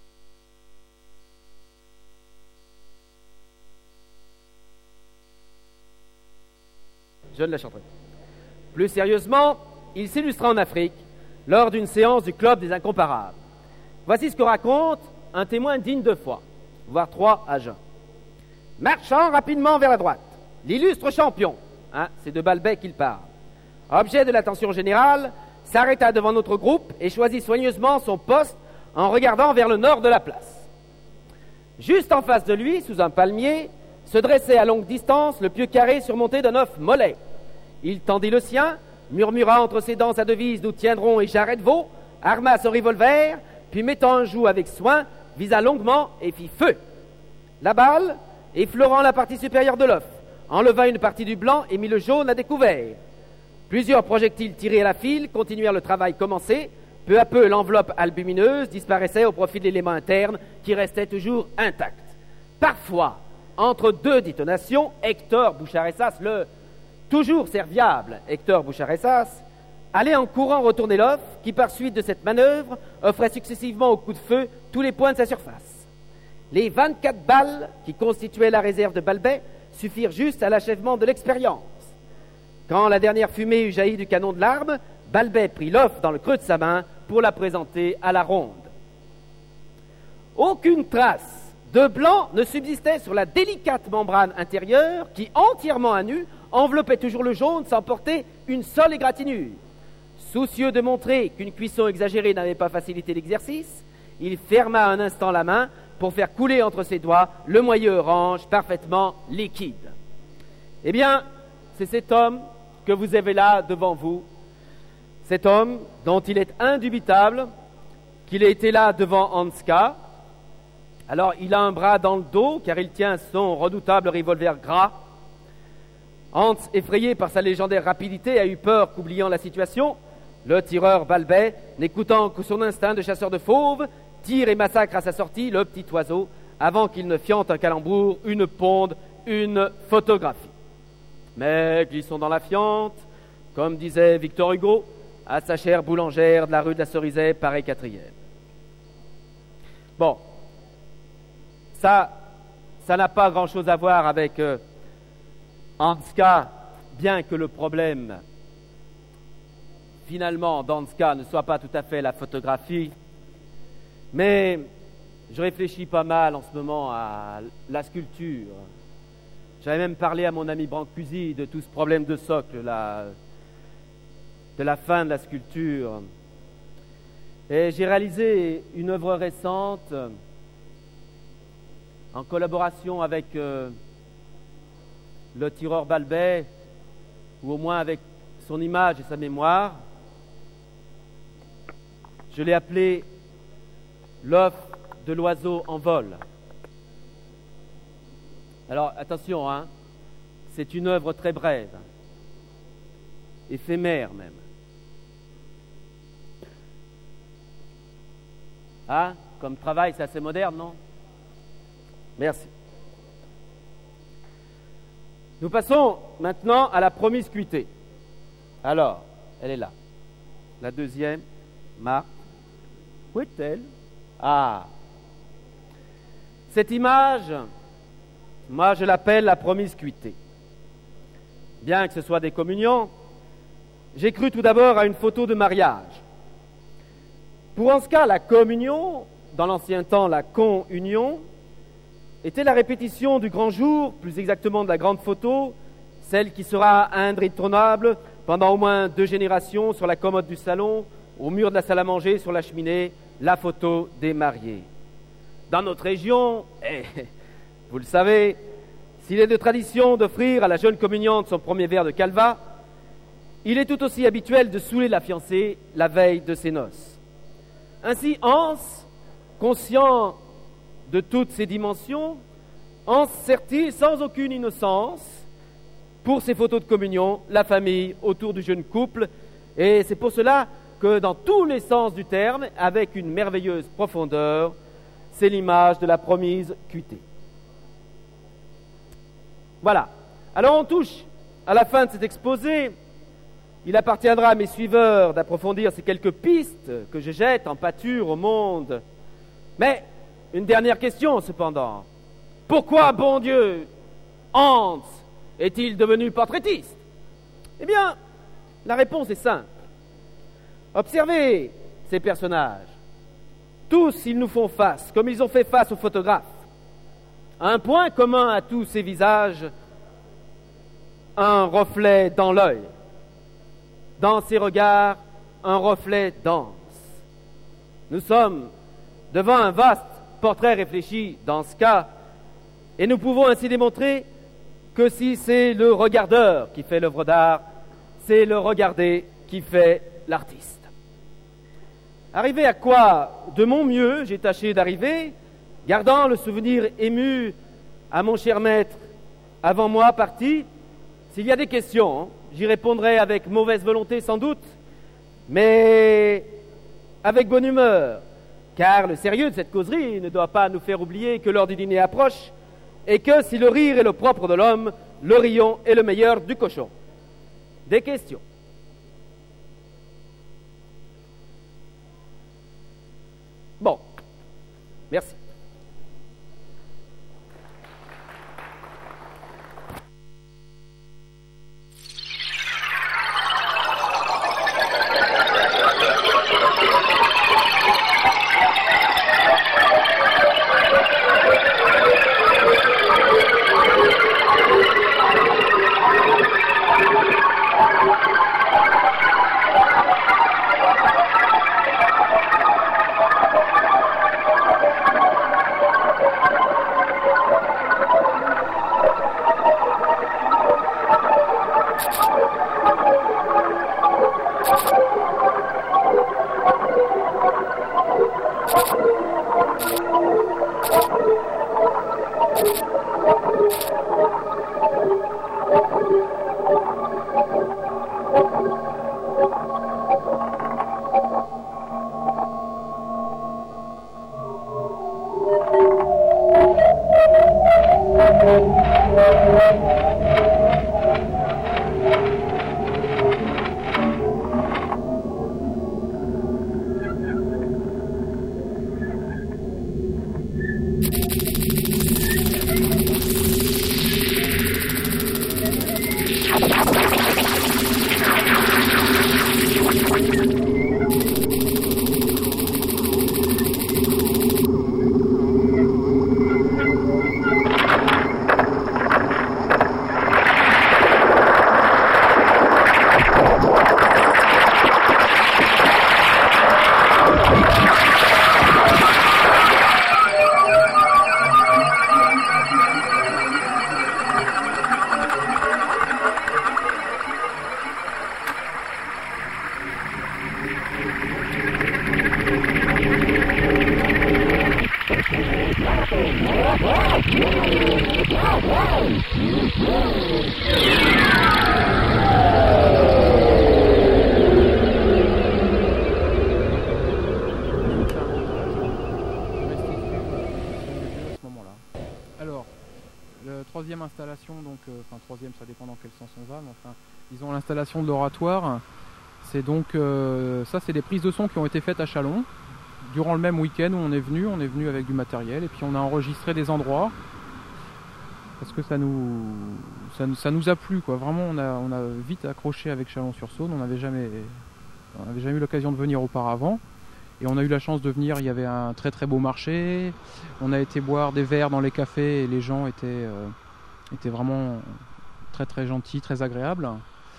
je ne la chanterai pas. Plus sérieusement, il s'illustra en Afrique lors d'une séance du Club des Incomparables. Voici ce que raconte un témoin digne de foi, voire 3 à jeun. Marchant rapidement vers la droite, l'illustre champion, c'est de Balbet qu'il parle, objet de l'attention générale, s'arrêta devant notre groupe et choisit soigneusement son poste en regardant vers le nord de la place. Juste en face de lui, sous un palmier, se dressait à longue distance le pieu carré surmonté d'un œuf mollet. Il tendit le sien, murmura entre ses dents sa devise « Nous tiendrons et jarret de veau », arma son revolver, puis mettant un joug avec soin, visa longuement et fit feu. La balle, effleurant la partie supérieure de l'œuf, enleva une partie du blanc et mit le jaune à découvert. Plusieurs projectiles tirés à la file continuèrent le travail commencé. Peu à peu, l'enveloppe albumineuse disparaissait au profit de l'élément interne qui restait toujours intact. Parfois, entre deux détonations, Hector Boucharessas, le toujours serviable Hector Boucharessas, allait en courant retourner l'œuf qui, par suite de cette manœuvre, offrait successivement au coup de feu tous les points de sa surface. Les 24 balles qui constituaient la réserve de Balbet suffirent juste à l'achèvement de l'expérience. Quand la dernière fumée eut jailli du canon de l'arme, Balbet prit l'œuf dans le creux de sa main pour la présenter à la ronde. Aucune trace de blanc ne subsistait sur la délicate membrane intérieure qui, entièrement à nu, enveloppait toujours le jaune sans porter une seule égratignure. Soucieux de montrer qu'une cuisson exagérée n'avait pas facilité l'exercice, il ferma un instant la main pour faire couler entre ses doigts le moelleux orange parfaitement liquide. Eh bien, c'est cet homme que vous avez là devant vous, cet homme dont il est indubitable qu'il a été là devant Hanska. Alors, il a un bras dans le dos, car il tient son redoutable revolver gras. Hans, effrayé par sa légendaire rapidité, a eu peur qu'oubliant la situation, le tireur Balbet, n'écoutant que son instinct de chasseur de fauves, tire et massacre à sa sortie le petit oiseau, avant qu'il ne fiente un calembour, une ponde, une photographie. Mais glissons dans la fiente, comme disait Victor Hugo, à sa chère boulangère de la rue de la Cerisay, Paris 4e. Bon, ça n'a pas grand-chose à voir avec Hanska, bien que le problème, finalement, d'Hanska ne soit pas tout à fait la photographie, mais je réfléchis pas mal en ce moment à la sculpture. J'avais même parlé à mon ami Brancusi de tout ce problème de socle, de la fin de la sculpture. Et j'ai réalisé une œuvre récente en collaboration avec le tireur Balbet, ou au moins avec son image et sa mémoire. Je l'ai appelé l'œuf de l'oiseau en vol. Alors attention, c'est une œuvre très brève, éphémère même. Comme travail, c'est assez moderne, non? Merci. Nous passons maintenant à la promiscuité. Alors, elle est là. La deuxième, Marthe. Où est-elle? Cette image, moi je l'appelle la promiscuité. Bien que ce soit des communions, j'ai cru tout d'abord à une photo de mariage. Pour Hanska, la communion, dans l'ancien temps la con-union, était la répétition du grand jour, plus exactement de la grande photo, celle qui sera indétrônable pendant au moins 2 générations sur la commode du salon, au mur de la salle à manger, sur la cheminée, la photo des mariés. Dans notre région, vous le savez, s'il est de tradition d'offrir à la jeune communiante son premier verre de calva, il est tout aussi habituel de saouler la fiancée la veille de ses noces. Ainsi, Hans, conscient de toutes ces dimensions, Hans sert-il sans aucune innocence, pour ses photos de communion, la famille autour du jeune couple, et c'est pour cela que dans tous les sens du terme, avec une merveilleuse profondeur, c'est l'image de la promise cuitée. Voilà. Alors on touche à la fin de cet exposé. Il appartiendra à mes suiveurs d'approfondir ces quelques pistes que je jette en pâture au monde. Mais une dernière question cependant. Pourquoi, bon Dieu, Hans est-il devenu portraitiste? Eh bien, la réponse est simple. Observez ces personnages. Tous, ils nous font face, comme ils ont fait face aux photographes. un point commun à tous ces visages, un reflet dans l'œil. Dans ces regards, un reflet dense. Nous sommes devant un vaste portrait réfléchi dans ce cas, et nous pouvons ainsi démontrer que si c'est le regardeur qui fait l'œuvre d'art, c'est le regardé qui fait l'artiste. Arrivé à quoi, de mon mieux, j'ai tâché d'arriver, gardant le souvenir ému à mon cher maître avant moi parti. S'il y a des questions, j'y répondrai avec mauvaise volonté sans doute, mais avec bonne humeur, car le sérieux de cette causerie ne doit pas nous faire oublier que l'heure du dîner approche et que si le rire est le propre de l'homme, le rion est le meilleur du cochon. Des questions? Bon, merci. Installation, donc, enfin troisième, ça dépend dans quel sens on va, mais enfin, disons l'installation de l'oratoire, c'est donc, ça c'est des prises de son qui ont été faites à Châlons, durant le même week-end où on est venu avec du matériel, et puis on a enregistré des endroits, parce que ça nous a plu, quoi. Vraiment on a vite accroché avec Chalon-sur-Saône, on n'avait jamais eu l'occasion de venir auparavant. Et on a eu la chance de venir, il y avait un très très beau marché, on a été boire des verres dans les cafés et les gens étaient vraiment très très gentils, très agréables.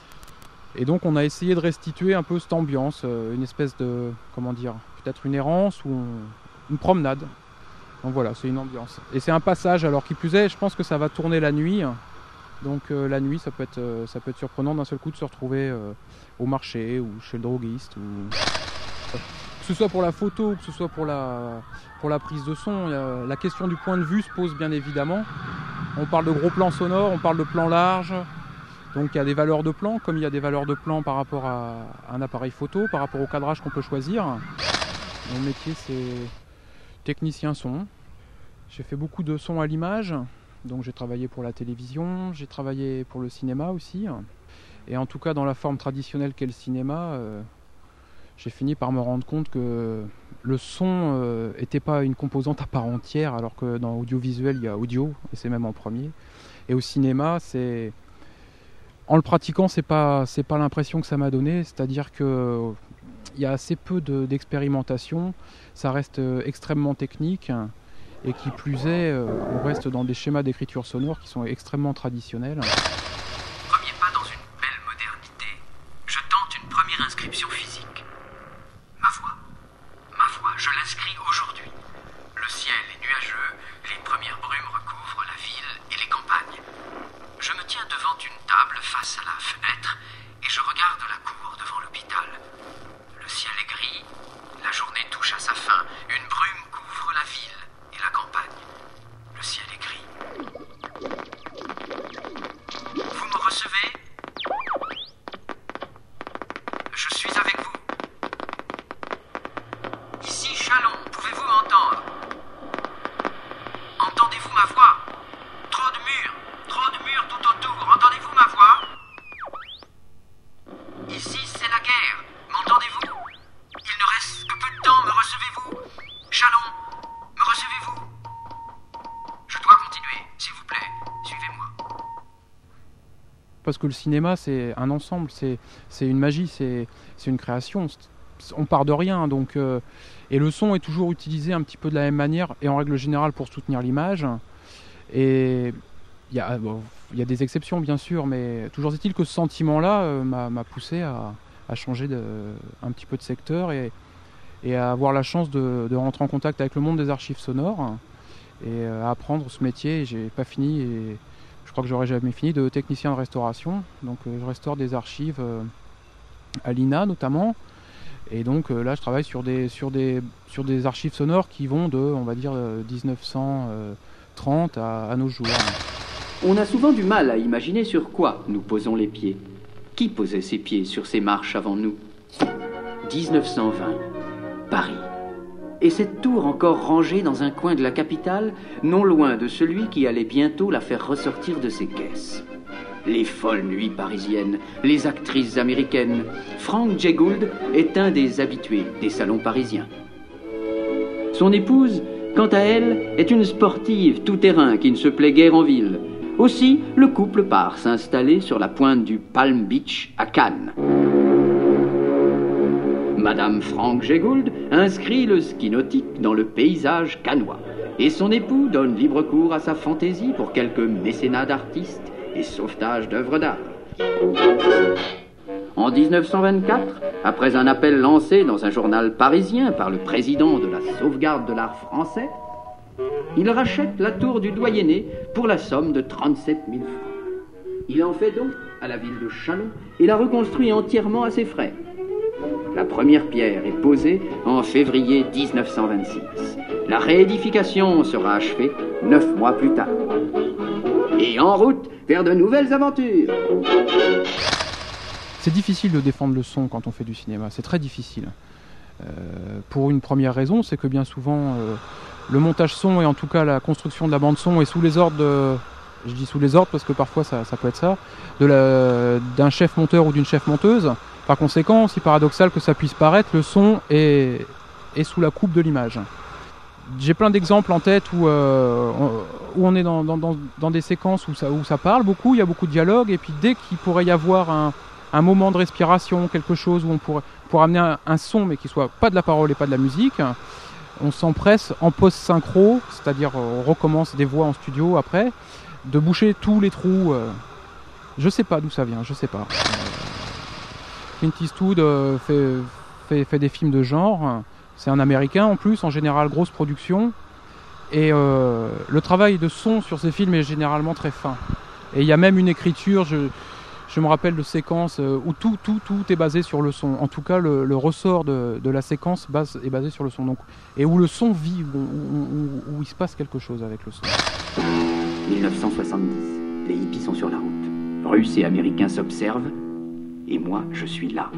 Et donc on a essayé de restituer un peu cette ambiance, une espèce de, comment dire, peut-être une errance ou une promenade. Donc voilà, c'est une ambiance. Et c'est un passage, alors qui plus est, je pense que ça va tourner la nuit. Donc la nuit, ça peut être surprenant d'un seul coup de se retrouver au marché ou chez le droguiste. Que ce soit pour la photo ou que ce soit pour la prise de son, la question du point de vue se pose bien évidemment. On parle de gros plans sonores, on parle de plans larges, donc il y a des valeurs de plan, comme il y a des valeurs de plan par rapport à un appareil photo, par rapport au cadrage qu'on peut choisir. Mon métier c'est technicien son. J'ai fait beaucoup de son à l'image, donc j'ai travaillé pour la télévision, j'ai travaillé pour le cinéma aussi. Et en tout cas dans la forme traditionnelle qu'est le cinéma, j'ai fini par me rendre compte que le son n'était pas une composante à part entière, alors que dans l'audiovisuel, il y a audio, et c'est même en premier. Et au cinéma, en le pratiquant, c'est pas l'impression que ça m'a donné, c'est-à-dire qu'il y a assez peu d'expérimentation, ça reste extrêmement technique, Et qui plus est, on reste dans des schémas d'écriture sonore qui sont extrêmement traditionnels. Premier pas dans une belle modernité, je tente une première inscription physique. Ma voix, je l'inscris aujourd'hui. Le ciel est nuageux, les premières brumes recouvrent la ville et les campagnes. Je me tiens devant une table face à la fenêtre et je regarde la cour devant l'hôpital. Le ciel est gris, la journée touche à sa fin, une brume couvre la ville et la campagne. Le ciel est gris. Vous me recevez? Je suis avec vous. Ici Châlons, pouvez-vous m'entendre? Entendez-vous ma voix? Trop de murs tout autour. Entendez-vous ma voix? Ici c'est la guerre. M'entendez-vous? Il ne reste que peu de temps. Me recevez-vous? Châlons, me recevez-vous? Je dois continuer, s'il vous plaît. Suivez-moi. Parce que le cinéma, c'est un ensemble, c'est une magie, c'est une création. On part de rien, donc et le son est toujours utilisé un petit peu de la même manière et en règle générale pour soutenir l'image. Et il y a des exceptions bien sûr, mais toujours est-il que ce sentiment-là m'a poussé à changer un petit peu de secteur et à avoir la chance de rentrer en contact avec le monde des archives sonores et à apprendre ce métier. J'ai pas fini et je crois que j'aurais jamais fini de technicien de restauration. Donc je restaure des archives à l'INA notamment. Et donc là je travaille sur des archives sonores qui vont de, on va dire, 1930 à nos jours. On a souvent du mal à imaginer sur quoi nous posons les pieds. Qui posait ses pieds sur ces marches avant nous? 1920, Paris. Et cette tour encore rangée dans un coin de la capitale, non loin de celui qui allait bientôt la faire ressortir de ses caisses. Les folles nuits parisiennes, les actrices américaines. Frank J. Gould est un des habitués des salons parisiens. Son épouse, quant à elle, est une sportive tout-terrain qui ne se plaît guère en ville. Aussi, le couple part s'installer sur la pointe du Palm Beach à Cannes. Madame Frank J. Gould inscrit le ski nautique dans le paysage cannois. Et son époux donne libre cours à sa fantaisie pour quelques mécénats d'artistes et sauvetage d'œuvres d'art. En 1924, après un appel lancé dans un journal parisien par le président de la sauvegarde de l'art français, il rachète la tour du Doyenné pour la somme de 37 000 francs. Il en fait donc à la ville de Châlons et la reconstruit entièrement à ses frais. La première pierre est posée en février 1926. La réédification sera achevée 9 mois plus tard. Et en route vers de nouvelles aventures. C'est difficile de défendre le son quand on fait du cinéma, c'est très difficile. Pour une première raison, c'est que bien souvent, le montage son et en tout cas la construction de la bande son est sous les ordres de... Je dis sous les ordres parce que parfois ça peut être ça, d'un chef monteur ou d'une chef monteuse. Par conséquent, aussi paradoxal que ça puisse paraître, le son est sous la coupe de l'image. J'ai plein d'exemples en tête où on est dans des séquences où ça parle beaucoup, il y a beaucoup de dialogue, et puis dès qu'il pourrait y avoir un moment de respiration, quelque chose où on pourrait amener un son mais qui soit pas de la parole et pas de la musique, on s'empresse en post-synchro, c'est-à-dire on recommence des voix en studio après, de boucher tous les trous. Je sais pas d'où ça vient, je sais pas. Clint Eastwood fait des films de genre, c'est un Américain en plus, en général grosse production, et le travail de son sur ces films est généralement très fin. Et il y a même une écriture, je me rappelle de séquences où tout est basé sur le son. En tout cas, le ressort de la séquence est basé sur le son. Donc, et où le son vit, où il se passe quelque chose avec le son. 1970, les hippies sont sur la route. Russes et Américains s'observent, et moi, je suis là.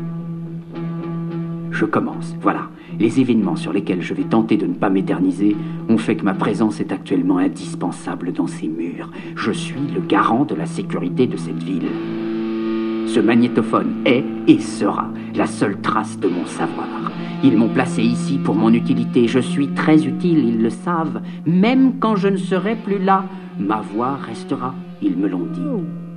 Je commence, voilà. Les événements sur lesquels je vais tenter de ne pas m'éterniser ont fait que ma présence est actuellement indispensable dans ces murs. Je suis le garant de la sécurité de cette ville. Ce magnétophone est et sera la seule trace de mon savoir. Ils m'ont placé ici pour mon utilité. Je suis très utile, ils le savent. Même quand je ne serai plus là, ma voix restera, ils me l'ont dit.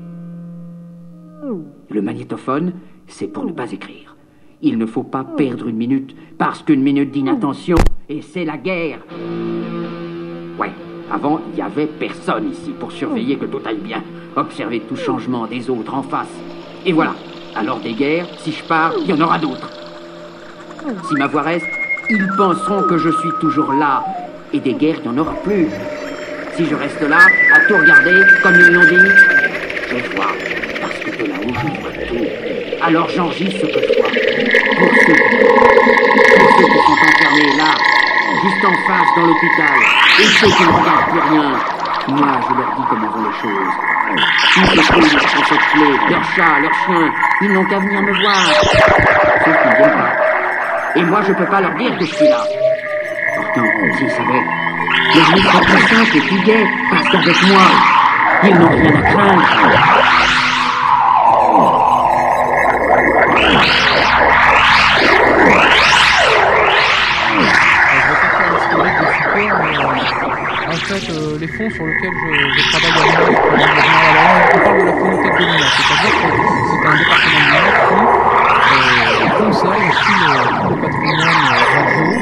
Le magnétophone, c'est pour ne pas écrire. Il ne faut pas perdre une minute, parce qu'une minute d'inattention, et c'est la guerre. Ouais, avant, il n'y avait personne ici pour surveiller que tout aille bien, observer tout changement des autres en face. Et voilà, alors des guerres, si je pars, il y en aura d'autres. Si ma voix reste, ils penseront que je suis toujours là, et des guerres, il n'y en aura plus. Si je reste là, à tout regarder, comme ils l'ont dit, je vois, parce que de là-haut, je vois tout. Alors j'enregistre ce que je vois. Pour ceux qui sont enfermés là, juste en face dans l'hôpital, et ceux qui ne regardent plus rien, moi je leur dis comment vont les choses. Tous ceux qui sont cette clé, leurs chats, leurs chiens, ils n'ont qu'à venir me voir. Sauf qu'ils ne viennent pas. Et moi je peux pas leur dire que je suis là. Pourtant, s'ils savaient, leur vie serait plus simple et plus gaie, parce qu'avec moi, ils n'ont rien à craindre. En fait, les fonds sur lesquels je travaille à l'INA, on parle de la phonothèque de l'INA, c'est-à-dire que c'est un département de l'INA qui conserve aussi le patrimoine radio,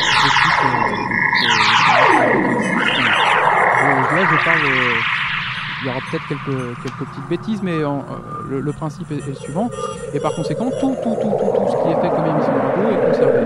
là je parle, il y aura peut-être quelques petites bêtises, mais le principe est le suivant, et par conséquent, tout ce qui est fait comme émission de radio est conservé.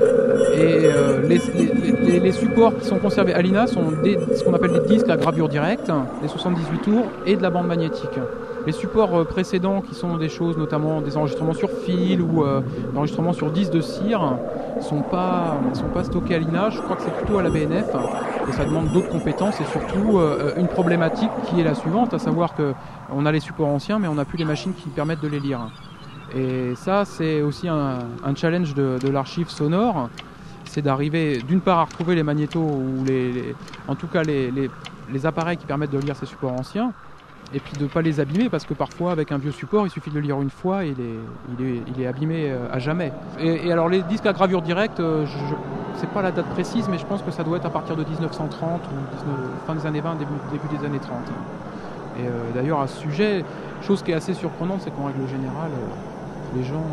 Et les supports qui sont conservés à l'INA sont ce qu'on appelle des disques à gravure directe, des 78 tours et de la bande magnétique. Les supports précédents qui sont des choses, notamment des enregistrements sur fil ou des enregistrements sur disque de cire, sont pas stockés à l'INA, je crois que c'est plutôt à la BNF, et ça demande d'autres compétences et surtout une problématique qui est la suivante, à savoir qu'on a les supports anciens mais on n'a plus les machines qui permettent de les lire. Et ça c'est aussi un challenge de l'archive sonore, c'est d'arriver d'une part à retrouver les magnétos ou en tout cas les appareils qui permettent de lire ces supports anciens, et puis de ne pas les abîmer, parce que parfois avec un vieux support il suffit de le lire une fois et il est abîmé à jamais. Et alors les disques à gravure directe, c'est pas la date précise, mais je pense que ça doit être à partir de 1930 ou fin des années 20, début des années 30. Et d'ailleurs à ce sujet, chose qui est assez surprenante, c'est qu'en règle générale les gens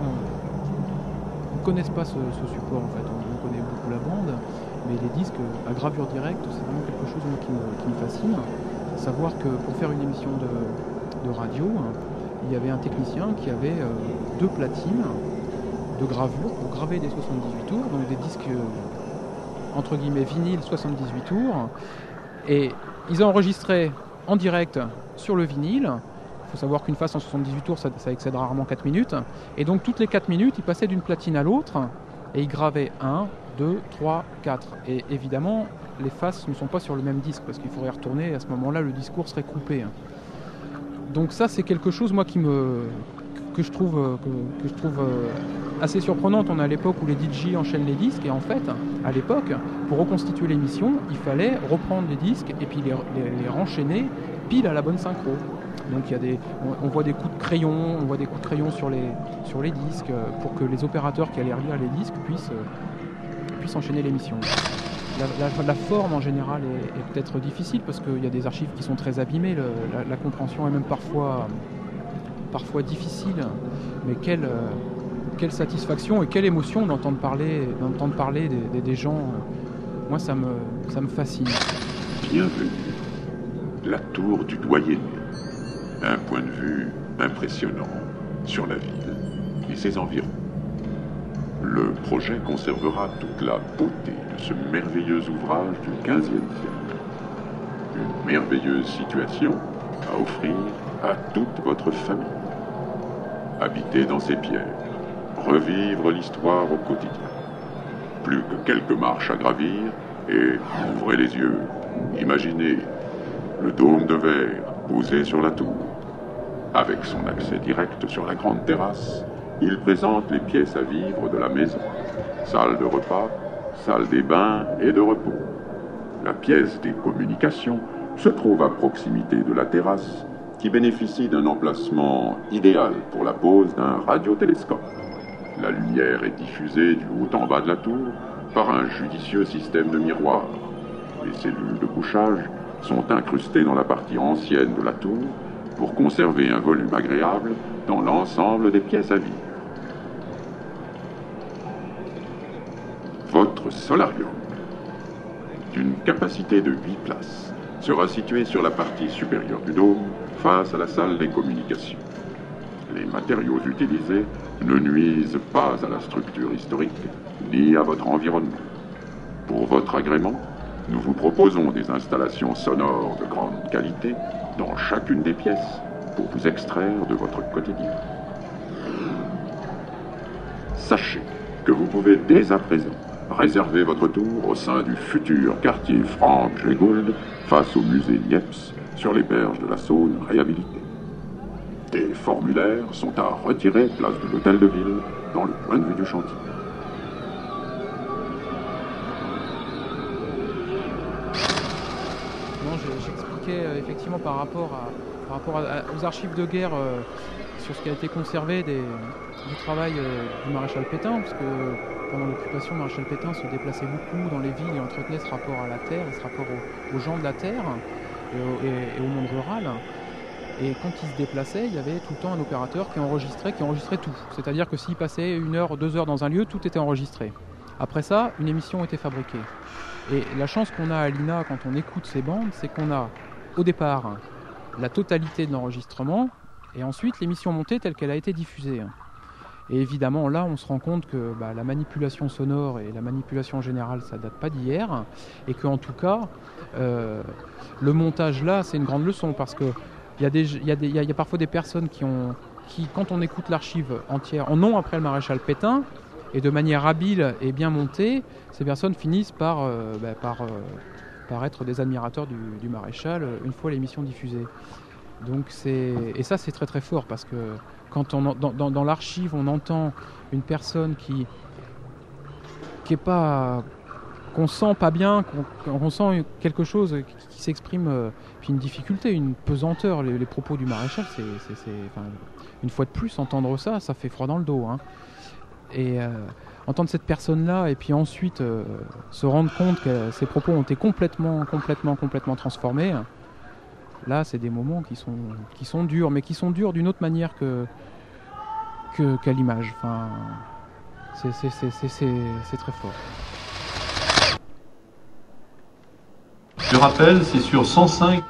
ne connaissent pas ce support en fait. On connaît beaucoup la bande, mais les disques à gravure directe, c'est vraiment quelque chose qui me fascine. Savoir que pour faire une émission de radio, il y avait un technicien qui avait 2 platines de gravure pour graver des 78 tours, donc des disques entre guillemets vinyle 78 tours, et ils enregistraient en direct sur le vinyle. Il faut savoir qu'une face en 78 tours, ça excède rarement 4 minutes, et donc toutes les 4 minutes, ils passaient d'une platine à l'autre, et ils gravaient 1, 2, 3, 4, et évidemment les faces ne sont pas sur le même disque parce qu'il faudrait retourner, et à ce moment-là le discours serait coupé. Donc ça c'est quelque chose moi que je trouve assez surprenante. On est à l'époque où les DJ enchaînent les disques, et en fait à l'époque pour reconstituer l'émission il fallait reprendre les disques et puis les renchaîner pile à la bonne synchro. Donc on voit des coups de crayon, sur les disques pour que les opérateurs qui allaient lire les disques puissent enchaîner l'émission. La forme en général est peut-être difficile parce qu'il y a des archives qui sont très abîmées, la compréhension est même parfois difficile, mais quelle satisfaction et quelle émotion d'entendre parler des gens. Moi ça me fascine. Bienvenue, la tour du doyenné, un point de vue impressionnant sur la ville et ses environs. Le projet conservera toute la beauté de ce merveilleux ouvrage du XVe siècle. Une merveilleuse situation à offrir à toute votre famille. Habiter dans ces pierres, revivre l'histoire au quotidien. Plus que quelques marches à gravir et ouvrez les yeux. Imaginez le dôme de verre posé sur la tour. Avec son accès direct sur la grande terrasse, il présente les pièces à vivre de la maison. Salle de repas, salle des bains et de repos. La pièce des communications se trouve à proximité de la terrasse, qui bénéficie d'un emplacement idéal pour la pose d'un radiotélescope. La lumière est diffusée du haut en bas de la tour par un judicieux système de miroirs. Les cellules de couchage sont incrustées dans la partie ancienne de la tour pour conserver un volume agréable dans l'ensemble des pièces à vivre. Votre solarium. d'une capacité de 8 places, sera situé sur la partie supérieure du dôme, face à la salle des communications. Les matériaux utilisés ne nuisent pas à la structure historique, ni à votre environnement. Pour votre agrément, nous vous proposons des installations sonores de grande qualité dans chacune des pièces pour vous extraire de votre quotidien. Sachez que vous pouvez dès à présent réserver votre tour au sein du futur quartier Franck J. Gould face au musée Niepce sur les berges de la Saône réhabilitée. Des formulaires sont à retirer place de l'hôtel de ville dans le point de vue du chantier. J'expliquais effectivement par rapport aux archives de guerre sur ce qui a été conservé du travail du maréchal Pétain, parce que pendant l'occupation, le maréchal Pétain se déplaçait beaucoup dans les villes et entretenait ce rapport à la terre, ce rapport aux gens de la terre et au monde rural. Et quand il se déplaçait, il y avait tout le temps un opérateur qui enregistrait tout. C'est-à-dire que s'il passait 1 heure, 2 heures dans un lieu, tout était enregistré. Après ça, une émission était fabriquée. Et la chance qu'on a à l'INA quand on écoute ces bandes, c'est qu'on a au départ la totalité de l'enregistrement et ensuite l'émission montée telle qu'elle a été diffusée. Et évidemment, là, on se rend compte que la manipulation sonore et la manipulation générale, ça date pas d'hier, et qu'en tout cas, le montage là, c'est une grande leçon, parce que il y a parfois des personnes qui, quand on écoute l'archive entière, en ont après le maréchal Pétain, et de manière habile et bien montée, ces personnes finissent par être des admirateurs du maréchal une fois l'émission diffusée. Donc et ça c'est très très fort, parce que quand dans l'archive on entend une personne qui est pas, qu'on sent pas bien, qu'on sent quelque chose qui s'exprime, puis une difficulté, une pesanteur, les propos du maréchal, enfin, une fois de plus entendre ça fait froid dans le dos, hein. Et entendre cette personne-là et puis ensuite se rendre compte que ses propos ont été complètement transformés, là c'est des moments qui sont durs, mais qui sont durs d'une autre manière qu'à l'image. Enfin, c'est très fort. Je rappelle, c'est sur 105.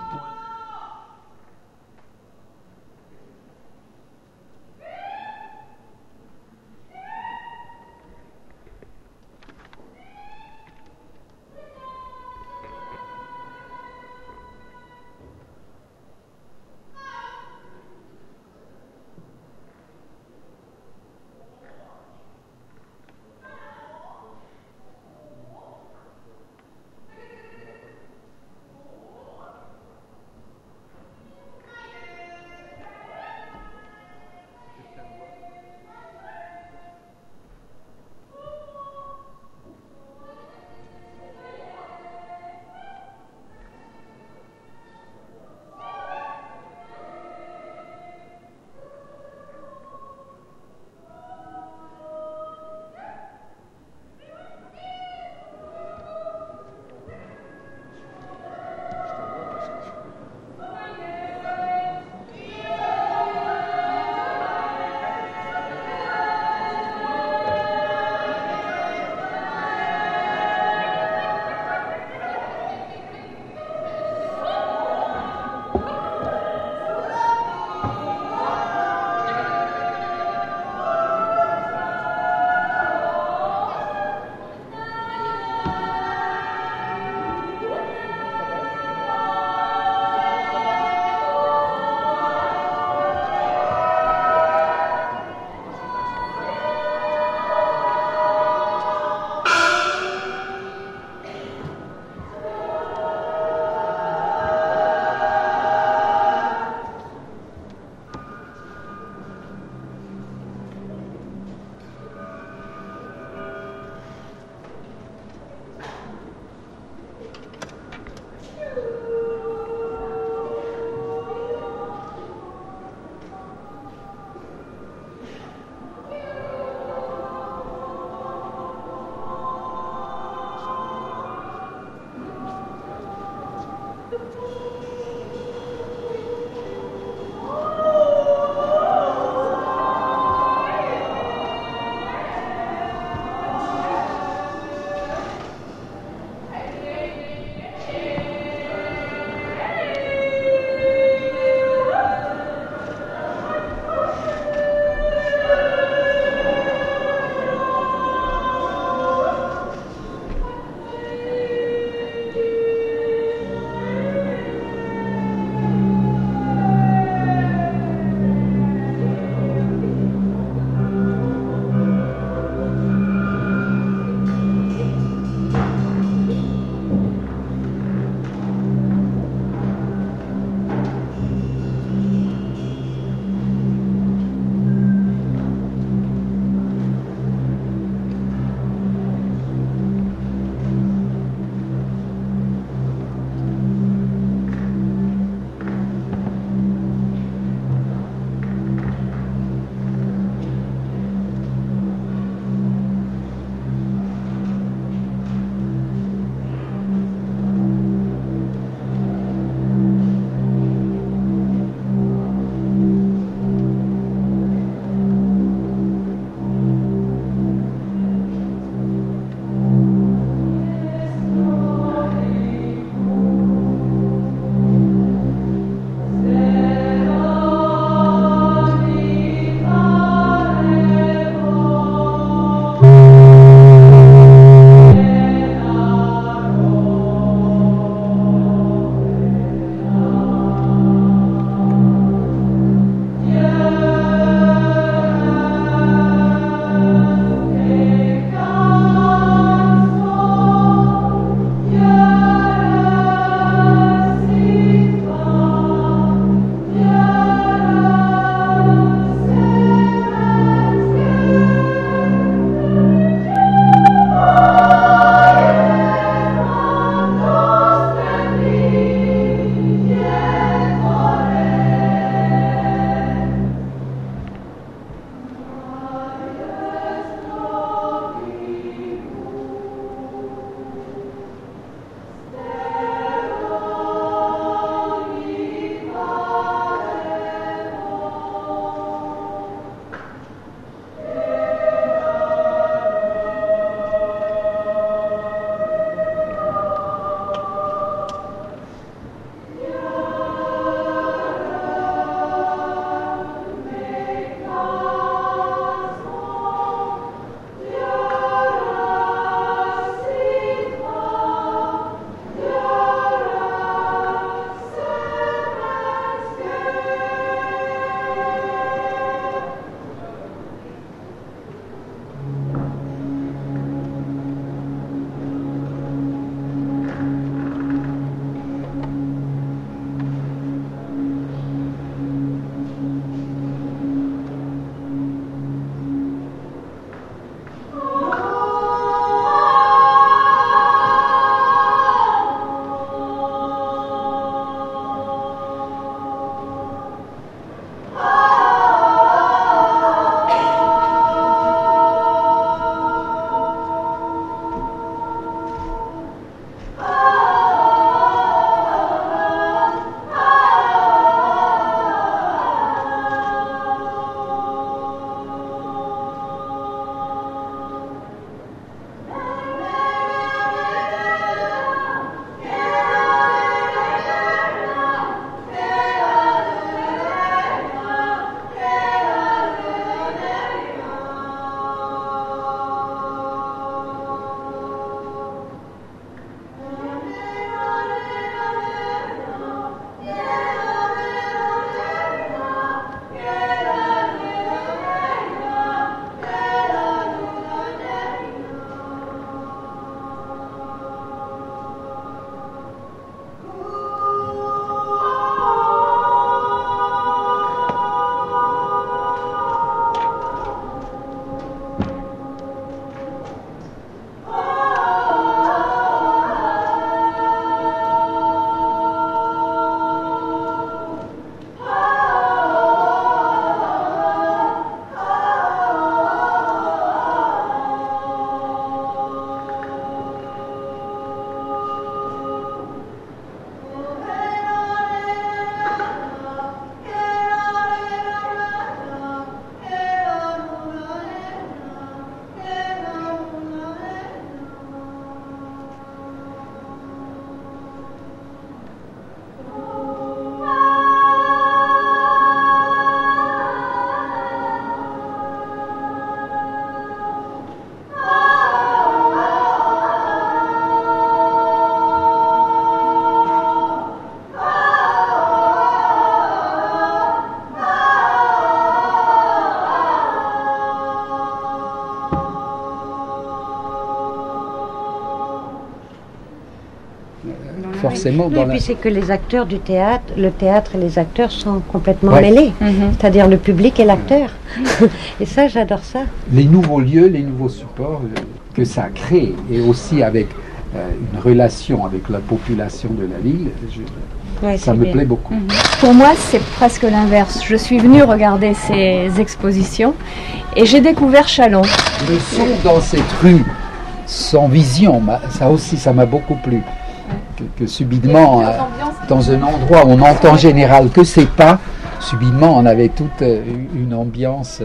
forcément Oui, dans et la... puis c'est que les acteurs du théâtre, le théâtre et les acteurs sont complètement Ouais. mêlés. C'est-à-dire le public et l'acteur. Et ça, j'adore ça. Les nouveaux lieux, les nouveaux supports que ça crée, et aussi avec une relation avec la population de la ville, ça me plaît beaucoup. Pour moi, c'est presque l'inverse. Je suis venue regarder ces expositions et j'ai découvert Châlons. Le son dans cette rue, sans vision, ça aussi, ça m'a beaucoup plu. Que subitement, dans un endroit où on entend en général que c'est pas, subitement, on avait toute une ambiance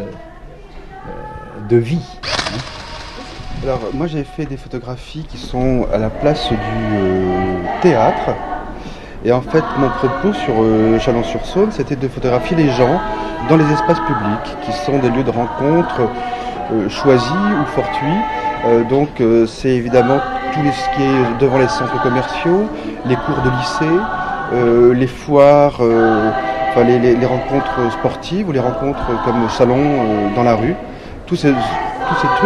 de vie. Alors, moi, j'ai fait des photographies qui sont à la place du théâtre. Et en fait, mon propos sur Chalon-sur-Saône, c'était de photographier les gens dans les espaces publics, qui sont des lieux de rencontre choisis ou fortuits. Donc, c'est évidemment tout ce qui est devant les centres commerciaux, les cours de lycée, les foires, enfin, les rencontres sportives ou les rencontres comme Chalon dans la rue. Tous ces trucs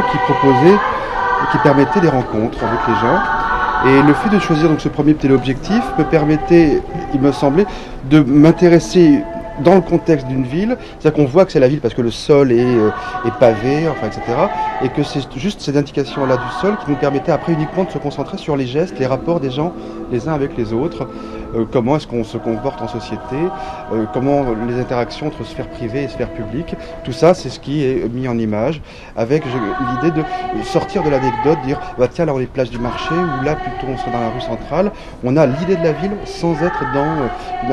qui permettaient des rencontres avec les gens. Et le fait de choisir donc ce premier téléobjectif me permettait, il me semblait, de m'intéresser dans le contexte d'une ville, c'est-à-dire qu'on voit que c'est la ville parce que le sol est pavé, enfin, etc. Et que c'est juste ces indications-là du sol qui nous permettaient après uniquement de se concentrer sur les gestes, les rapports des gens les uns avec les autres, comment est-ce qu'on se comporte en société, comment les interactions entre sphère privée et sphère publique. Tout ça, c'est ce qui est mis en image, avec l'idée de sortir de l'anecdote, dire bah tiens là on est place du marché, ou là plutôt on est dans la rue centrale. On a l'idée de la ville sans être dans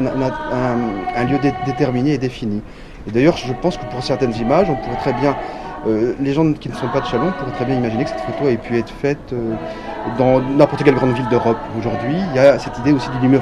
un lieu déterminé et défini. Et d'ailleurs, je pense que pour certaines images, on pourrait très bien, les gens qui ne sont pas de Chalon pourraient très bien imaginer que cette photo ait pu être faite dans n'importe quelle grande ville d'Europe. Aujourd'hui, il y a cette idée aussi d'une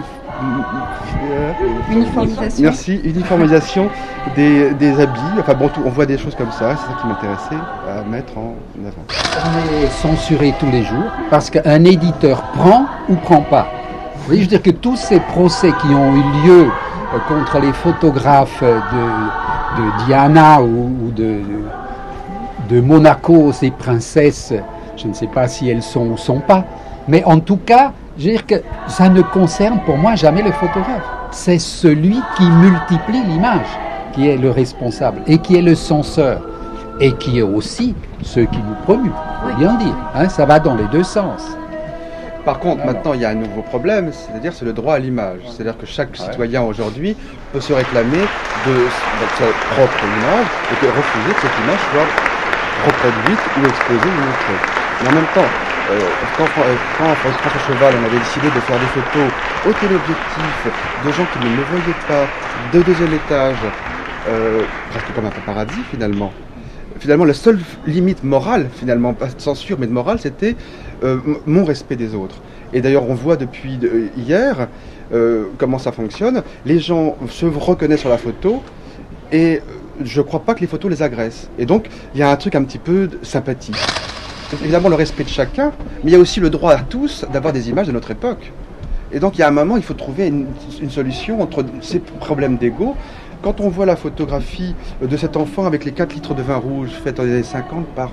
uniformisation. Merci, uniformisation des habits. Enfin bon, on voit des choses comme ça. C'est ça qui m'intéressait à mettre en avant. On est censuré tous les jours parce qu'un éditeur prend ou prend pas. Vous voyez, je veux dire que tous ces procès qui ont eu lieu contre les photographes de Diana ou de Monaco, ces princesses, je ne sais pas si elles sont ou sont pas, mais en tout cas, je veux dire que ça ne concerne pour moi jamais le photographe. C'est celui qui multiplie l'image qui est le responsable et qui est le censeur et qui est aussi ceux qui nous promuent, faut bien dire. Hein, ça va dans les deux sens. Par contre, maintenant, il y a un nouveau problème, c'est le droit à l'image. C'est-à-dire que chaque citoyen aujourd'hui peut se réclamer de sa propre image et de refuser que cette image soit reproduite ou exposée ou montrée. Mais en même temps, quand François Cheval, on avait décidé de faire des photos au téléobjectif de gens qui ne le voyaient pas, de deuxième étage, presque comme un paparazzi finalement. Finalement, la seule limite morale, finalement, pas de censure, mais de morale, c'était mon respect des autres. Et d'ailleurs, on voit depuis hier comment ça fonctionne. Les gens se reconnaissent sur la photo et je ne crois pas que les photos les agressent. Et donc, il y a un truc un petit peu de sympathie. Donc, évidemment, le respect de chacun, mais il y a aussi le droit à tous d'avoir des images de notre époque. Et donc, il y a un moment, il faut trouver une solution entre ces problèmes d'ego. Quand on voit la photographie de cet enfant avec les 4 litres de vin rouge faite dans les années 50 par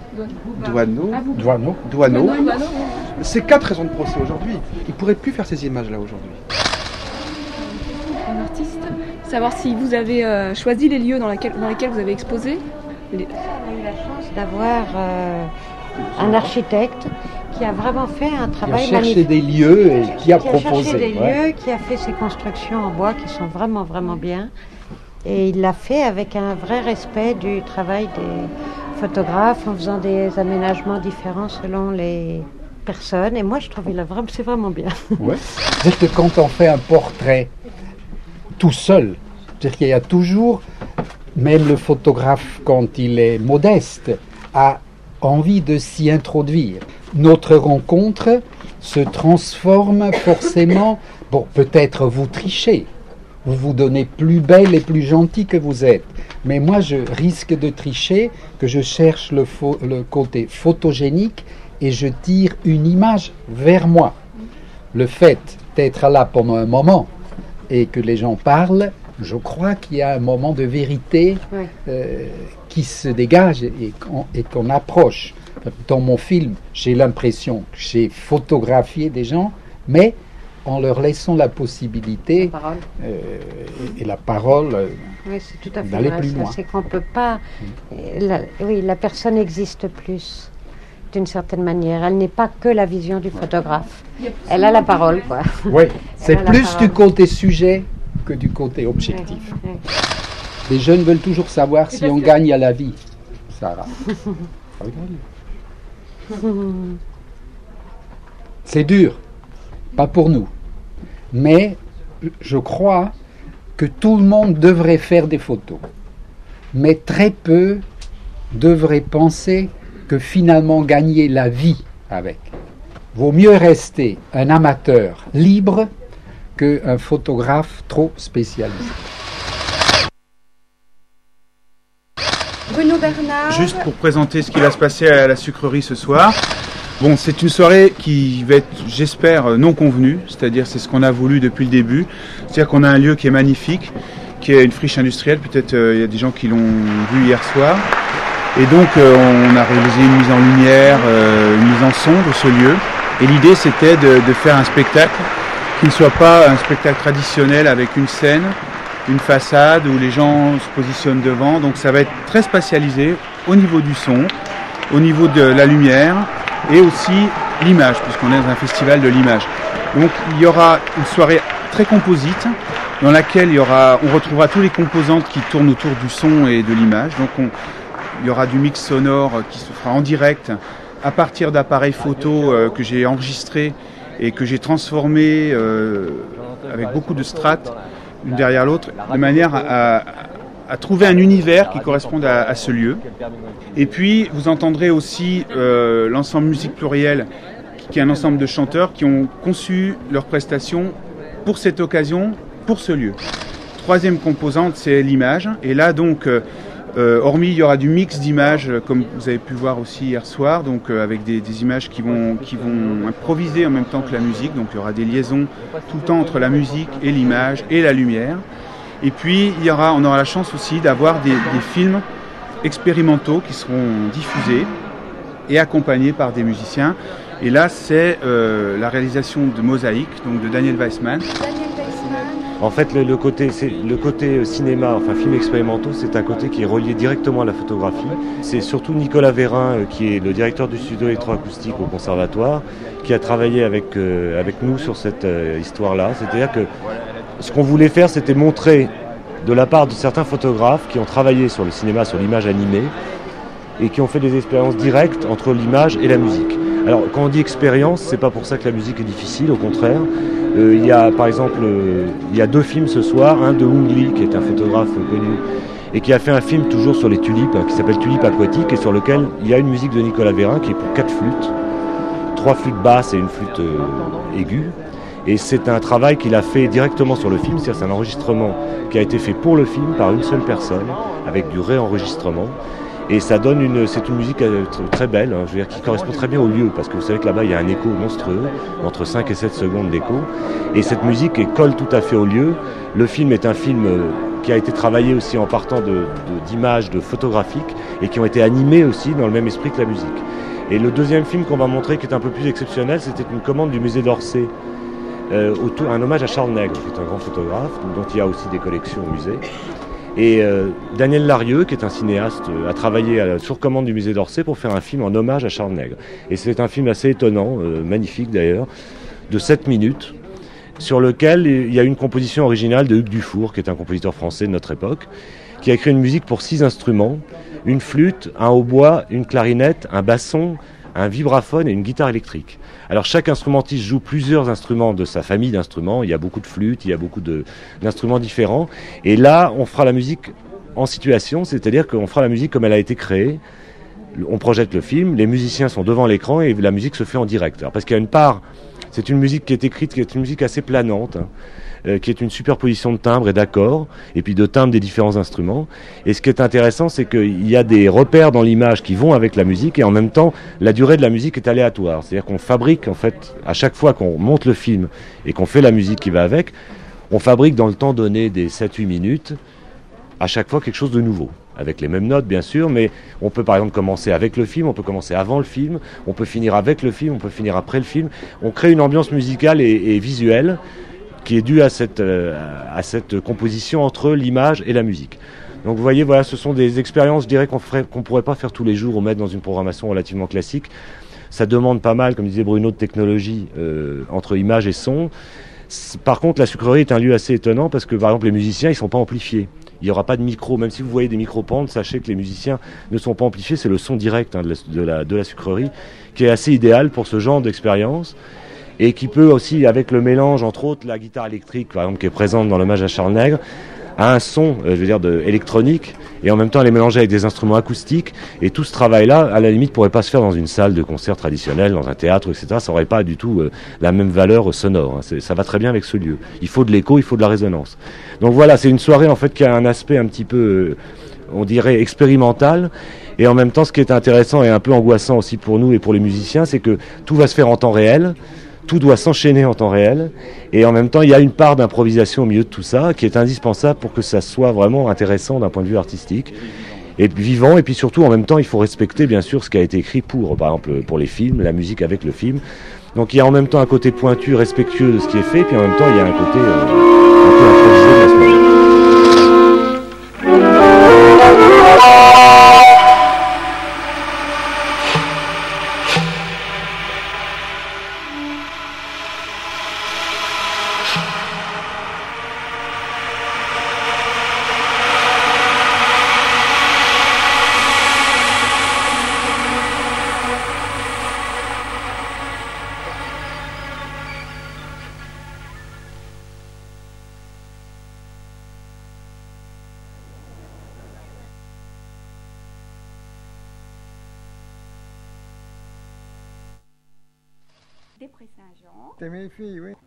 Douaneau, c'est 4 raisons de procès aujourd'hui. Il ne pourrait plus faire ces images-là aujourd'hui. Un artiste, savoir si vous avez choisi les lieux dans lesquels vous avez exposé. On a eu la chance d'avoir un architecte qui a vraiment fait un travail magnifique. Qui a cherché des lieux et qui a proposé. Qui a cherché des lieux, qui a fait ces constructions en bois qui sont vraiment, vraiment bien. Et il l'a fait avec un vrai respect du travail des photographes en faisant des aménagements différents selon les personnes. Et moi, je trouve que c'est vraiment bien. Ouais. C'est-à-dire que quand on fait un portrait tout seul, c'est-à-dire qu'il y a toujours, même le photographe, quand il est modeste, a envie de s'y introduire. Notre rencontre se transforme forcément. Bon, peut-être vous trichez, vous vous donnez plus belle et plus gentil que vous êtes. Mais moi, je risque de tricher, que je cherche le côté photogénique et je tire une image vers moi. Le fait d'être là pendant un moment et que les gens parlent, je crois qu'il y a un moment de vérité qui se dégage et qu'on approche. Dans mon film, j'ai l'impression que j'ai photographié des gens mais en leur laissant la possibilité et la parole oui, c'est tout à fait d'aller vrai, plus ça, loin. c'est qu'on peut pas... la personne n'existe plus, d'une certaine manière. Elle n'est pas que la vision du photographe. Elle a la parole, quoi. Oui, c'est Elle a la plus parole. du côté sujet que du côté objectif. Oui, oui. Les jeunes veulent toujours savoir si on gagne à la vie, Sarah. C'est dur, pas pour nous. Mais je crois que tout le monde devrait faire des photos. Mais très peu devraient penser que finalement gagner la vie avec. Vaut mieux rester un amateur libre qu'un photographe trop spécialisé. Bruno Bernard. Juste pour présenter ce qui va se passer à la sucrerie ce soir. Bon, c'est une soirée qui va être, j'espère, non convenue, c'est-à-dire c'est ce qu'on a voulu depuis le début. C'est-à-dire qu'on a un lieu qui est magnifique, qui est une friche industrielle, peut-être il y a des gens qui l'ont vu hier soir. Et donc on a réalisé une mise en lumière, une mise en son de ce lieu. Et l'idée c'était de faire un spectacle qui ne soit pas un spectacle traditionnel avec une scène, une façade où les gens se positionnent devant. Donc ça va être très spatialisé au niveau du son, au niveau de la lumière et aussi l'image, puisqu'on est dans un festival de l'image. Donc il y aura une soirée très composite dans laquelle on retrouvera tous les composantes qui tournent autour du son et de l'image. Donc il y aura du mix sonore qui se fera en direct à partir d'appareils photo que j'ai enregistrés et que j'ai transformés avec beaucoup de strates, une derrière l'autre, de manière à trouver un univers qui corresponde à ce lieu. Et puis, vous entendrez aussi l'ensemble Musique Plurielle, qui est un ensemble de chanteurs qui ont conçu leurs prestations pour cette occasion, pour ce lieu. Troisième composante, c'est l'image. Et là, donc, hormis, il y aura du mix d'images, comme vous avez pu voir aussi hier soir, donc avec des images qui vont improviser en même temps que la musique. Donc, il y aura des liaisons tout le temps entre la musique et l'image et la lumière. Et puis, on aura la chance aussi d'avoir des films expérimentaux qui seront diffusés et accompagnés par des musiciens. Et là, c'est la réalisation de Mosaïque, donc de Daniel Weissman. En fait, le côté cinéma, enfin film expérimentaux, c'est un côté qui est relié directement à la photographie. C'est surtout Nicolas Vérin, qui est le directeur du studio électroacoustique au conservatoire, qui a travaillé avec nous sur cette histoire-là. C'est-à-dire que ce qu'on voulait faire, c'était montrer de la part de certains photographes qui ont travaillé sur le cinéma, sur l'image animée, et qui ont fait des expériences directes entre l'image et la musique. Alors, quand on dit expérience, c'est pas pour ça que la musique est difficile, au contraire. Il y a, par exemple, il y a 2 films ce soir, un de Hung Lee, qui est un photographe connu, et qui a fait un film toujours sur les tulipes, qui s'appelle Tulipes aquatiques, et sur lequel il y a une musique de Nicolas Vérin qui est pour 4 flûtes, 3 flûtes basses et une flûte aiguë. Et c'est un travail qu'il a fait directement sur le film, c'est-à-dire c'est un enregistrement qui a été fait pour le film par une seule personne, avec du réenregistrement. Et ça donne c'est une musique très belle, je veux dire, qui correspond très bien au lieu, parce que vous savez que là-bas il y a un écho monstrueux, entre 5 et 7 secondes d'écho. Et cette musique colle tout à fait au lieu. Le film est un film qui a été travaillé aussi en partant d'images photographiques et qui ont été animées aussi dans le même esprit que la musique. Et le deuxième film qu'on va montrer, qui est un peu plus exceptionnel, c'était une commande du musée d'Orsay, un hommage à Charles Nègre, qui est un grand photographe, dont il y a aussi des collections au musée. Et Daniel Larieux, qui est un cinéaste, a travaillé sur commande du musée d'Orsay pour faire un film en hommage à Charles Nègre. Et c'est un film assez étonnant, magnifique d'ailleurs, de 7 minutes, sur lequel il y a une composition originale de Hugues Dufour, qui est un compositeur français de notre époque, qui a écrit une musique pour 6 instruments, une flûte, un hautbois, une clarinette, un basson, un vibraphone et une guitare électrique. Alors chaque instrumentiste joue plusieurs instruments de sa famille d'instruments, il y a beaucoup de flûtes, il y a beaucoup d'instruments différents, et là on fera la musique en situation, c'est-à-dire qu'on fera la musique comme elle a été créée, on projette le film, les musiciens sont devant l'écran et la musique se fait en direct. Alors parce qu'il y a une part, c'est une musique qui est écrite, qui est une musique assez planante, qui est une superposition de timbres et d'accords, et puis de timbres des différents instruments. Et ce qui est intéressant, c'est qu'il y a des repères dans l'image qui vont avec la musique, et en même temps, la durée de la musique est aléatoire. C'est-à-dire qu'on fabrique, en fait, à chaque fois qu'on monte le film et qu'on fait la musique qui va avec, on fabrique dans le temps donné des 7-8 minutes, à chaque fois quelque chose de nouveau. avec les mêmes notes bien sûr, mais on peut par exemple commencer avec le film, on peut commencer avant le film, on peut finir avec le film, on peut finir après le film. On crée une ambiance musicale et visuelle qui est due à cette composition entre l'image et la musique. Donc vous voyez, voilà, ce sont des expériences, je dirais, qu'on pourrait pas faire tous les jours ou mettre dans une programmation relativement classique. Ça demande pas mal, comme disait Bruno, de technologie entre image et son. Par contre, la sucrerie est un lieu assez étonnant parce que, par exemple, les musiciens, ils sont pas amplifiés. Il n'y aura pas de micro. Même si vous voyez des micro-pentes, sachez que les musiciens ne sont pas amplifiés. C'est le son direct de la sucrerie qui est assez idéal pour ce genre d'expérience et qui peut aussi, avec le mélange, entre autres, la guitare électrique, par exemple, qui est présente dans l'hommage à Charles Nègre, a un son, électronique, et en même temps, elle est mélangée avec des instruments acoustiques, et tout ce travail-là, à la limite, pourrait pas se faire dans une salle de concert traditionnelle, dans un théâtre, etc. Ça aurait pas du tout la même valeur sonore. Ça va très bien avec ce lieu. Il faut de l'écho, il faut de la résonance. Donc voilà, c'est une soirée, en fait, qui a un aspect un petit peu, on dirait, expérimental, et en même temps, ce qui est intéressant et un peu angoissant aussi pour nous et pour les musiciens, c'est que tout va se faire en temps réel. Tout doit s'enchaîner en temps réel et en même temps il y a une part d'improvisation au milieu de tout ça qui est indispensable pour que ça soit vraiment intéressant d'un point de vue artistique et vivant, et puis surtout en même temps il faut respecter bien sûr ce qui a été écrit pour, par exemple pour les films, la musique avec le film. Donc il y a en même temps un côté pointu, respectueux de ce qui est fait, puis en même temps il y a un côté un peu improvisé de la soirée. Després Saint-Jean. T'es mes filles, oui.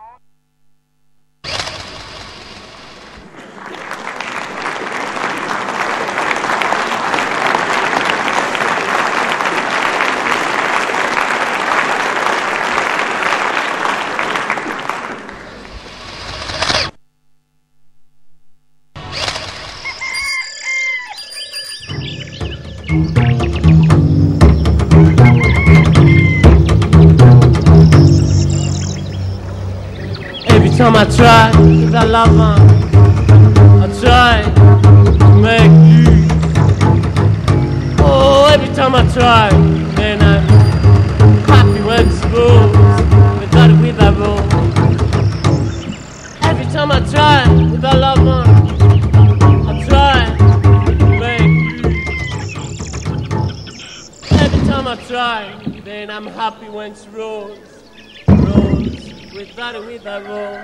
Every time I try with that love man, I try to make you. Oh, every time I try, then I'm happy when it's goes without it with that roll. Every time I try with that love man, I try to make you. Every time I try, then I'm happy when it's rose. Without it, with that roll.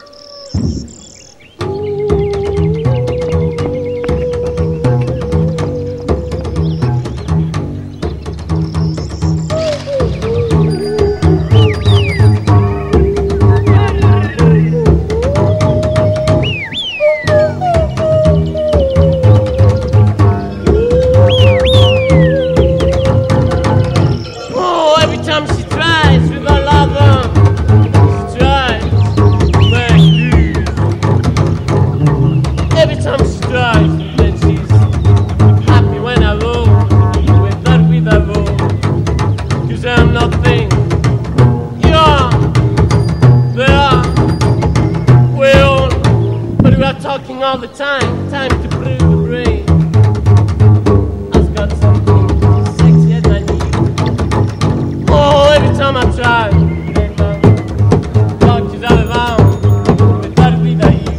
Oh, every time she tries with her lover. Every time she tries, then she's happy when I roll. With that, with I roll. 'Cause I'm nothing. Yeah, they are. We're all. But we are talking all the time. Time to brew the brain. I've got something sexy as I need. Oh, every time I try, then talk is all around. With that, with I use.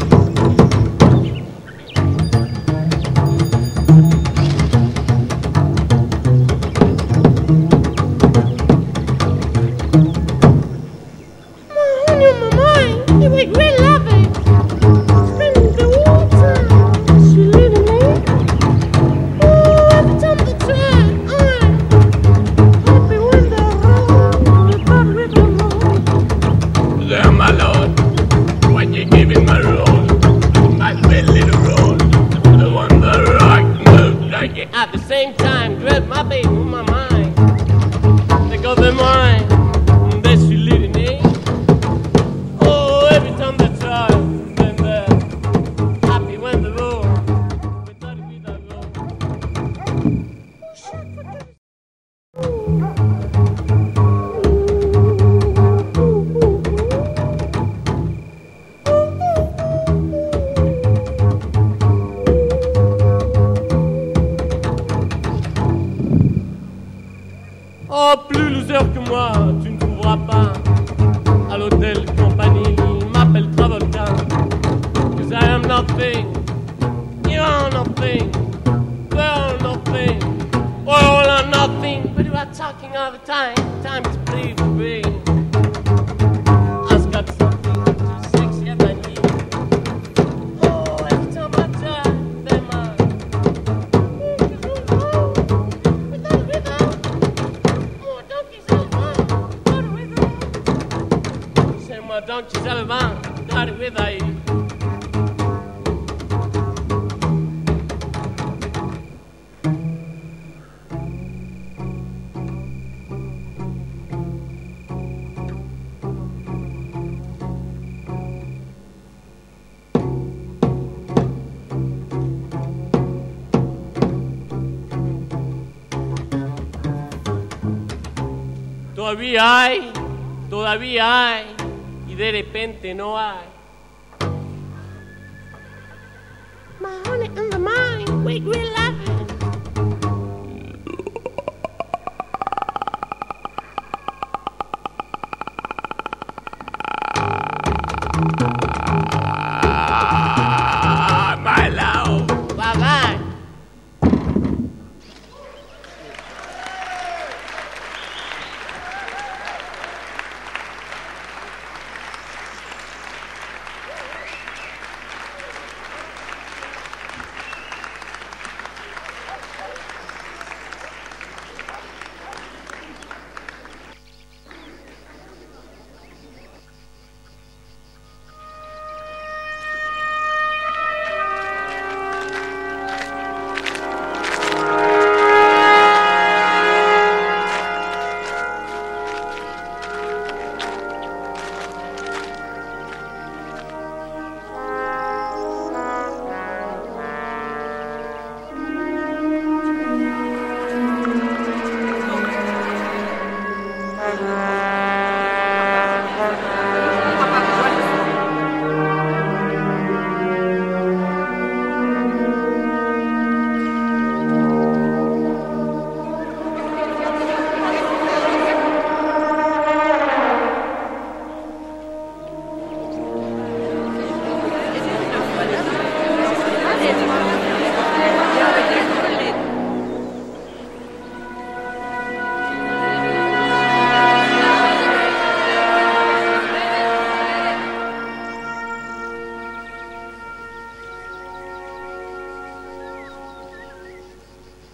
At the same time, grab my baby with my mind. Think of the mind that she leading me. Oh, every time they try, then they're happy when they roll. Without it, with that roll. nothing. Well, nothing. All or nothing. But you are talking all the time. Time to believe me. I've got something too sexy and I need. Oh, every time I try, them don't you tell man, got it with I. Todavía hay, y de repente no hay. My honey in the mind, wait, real life.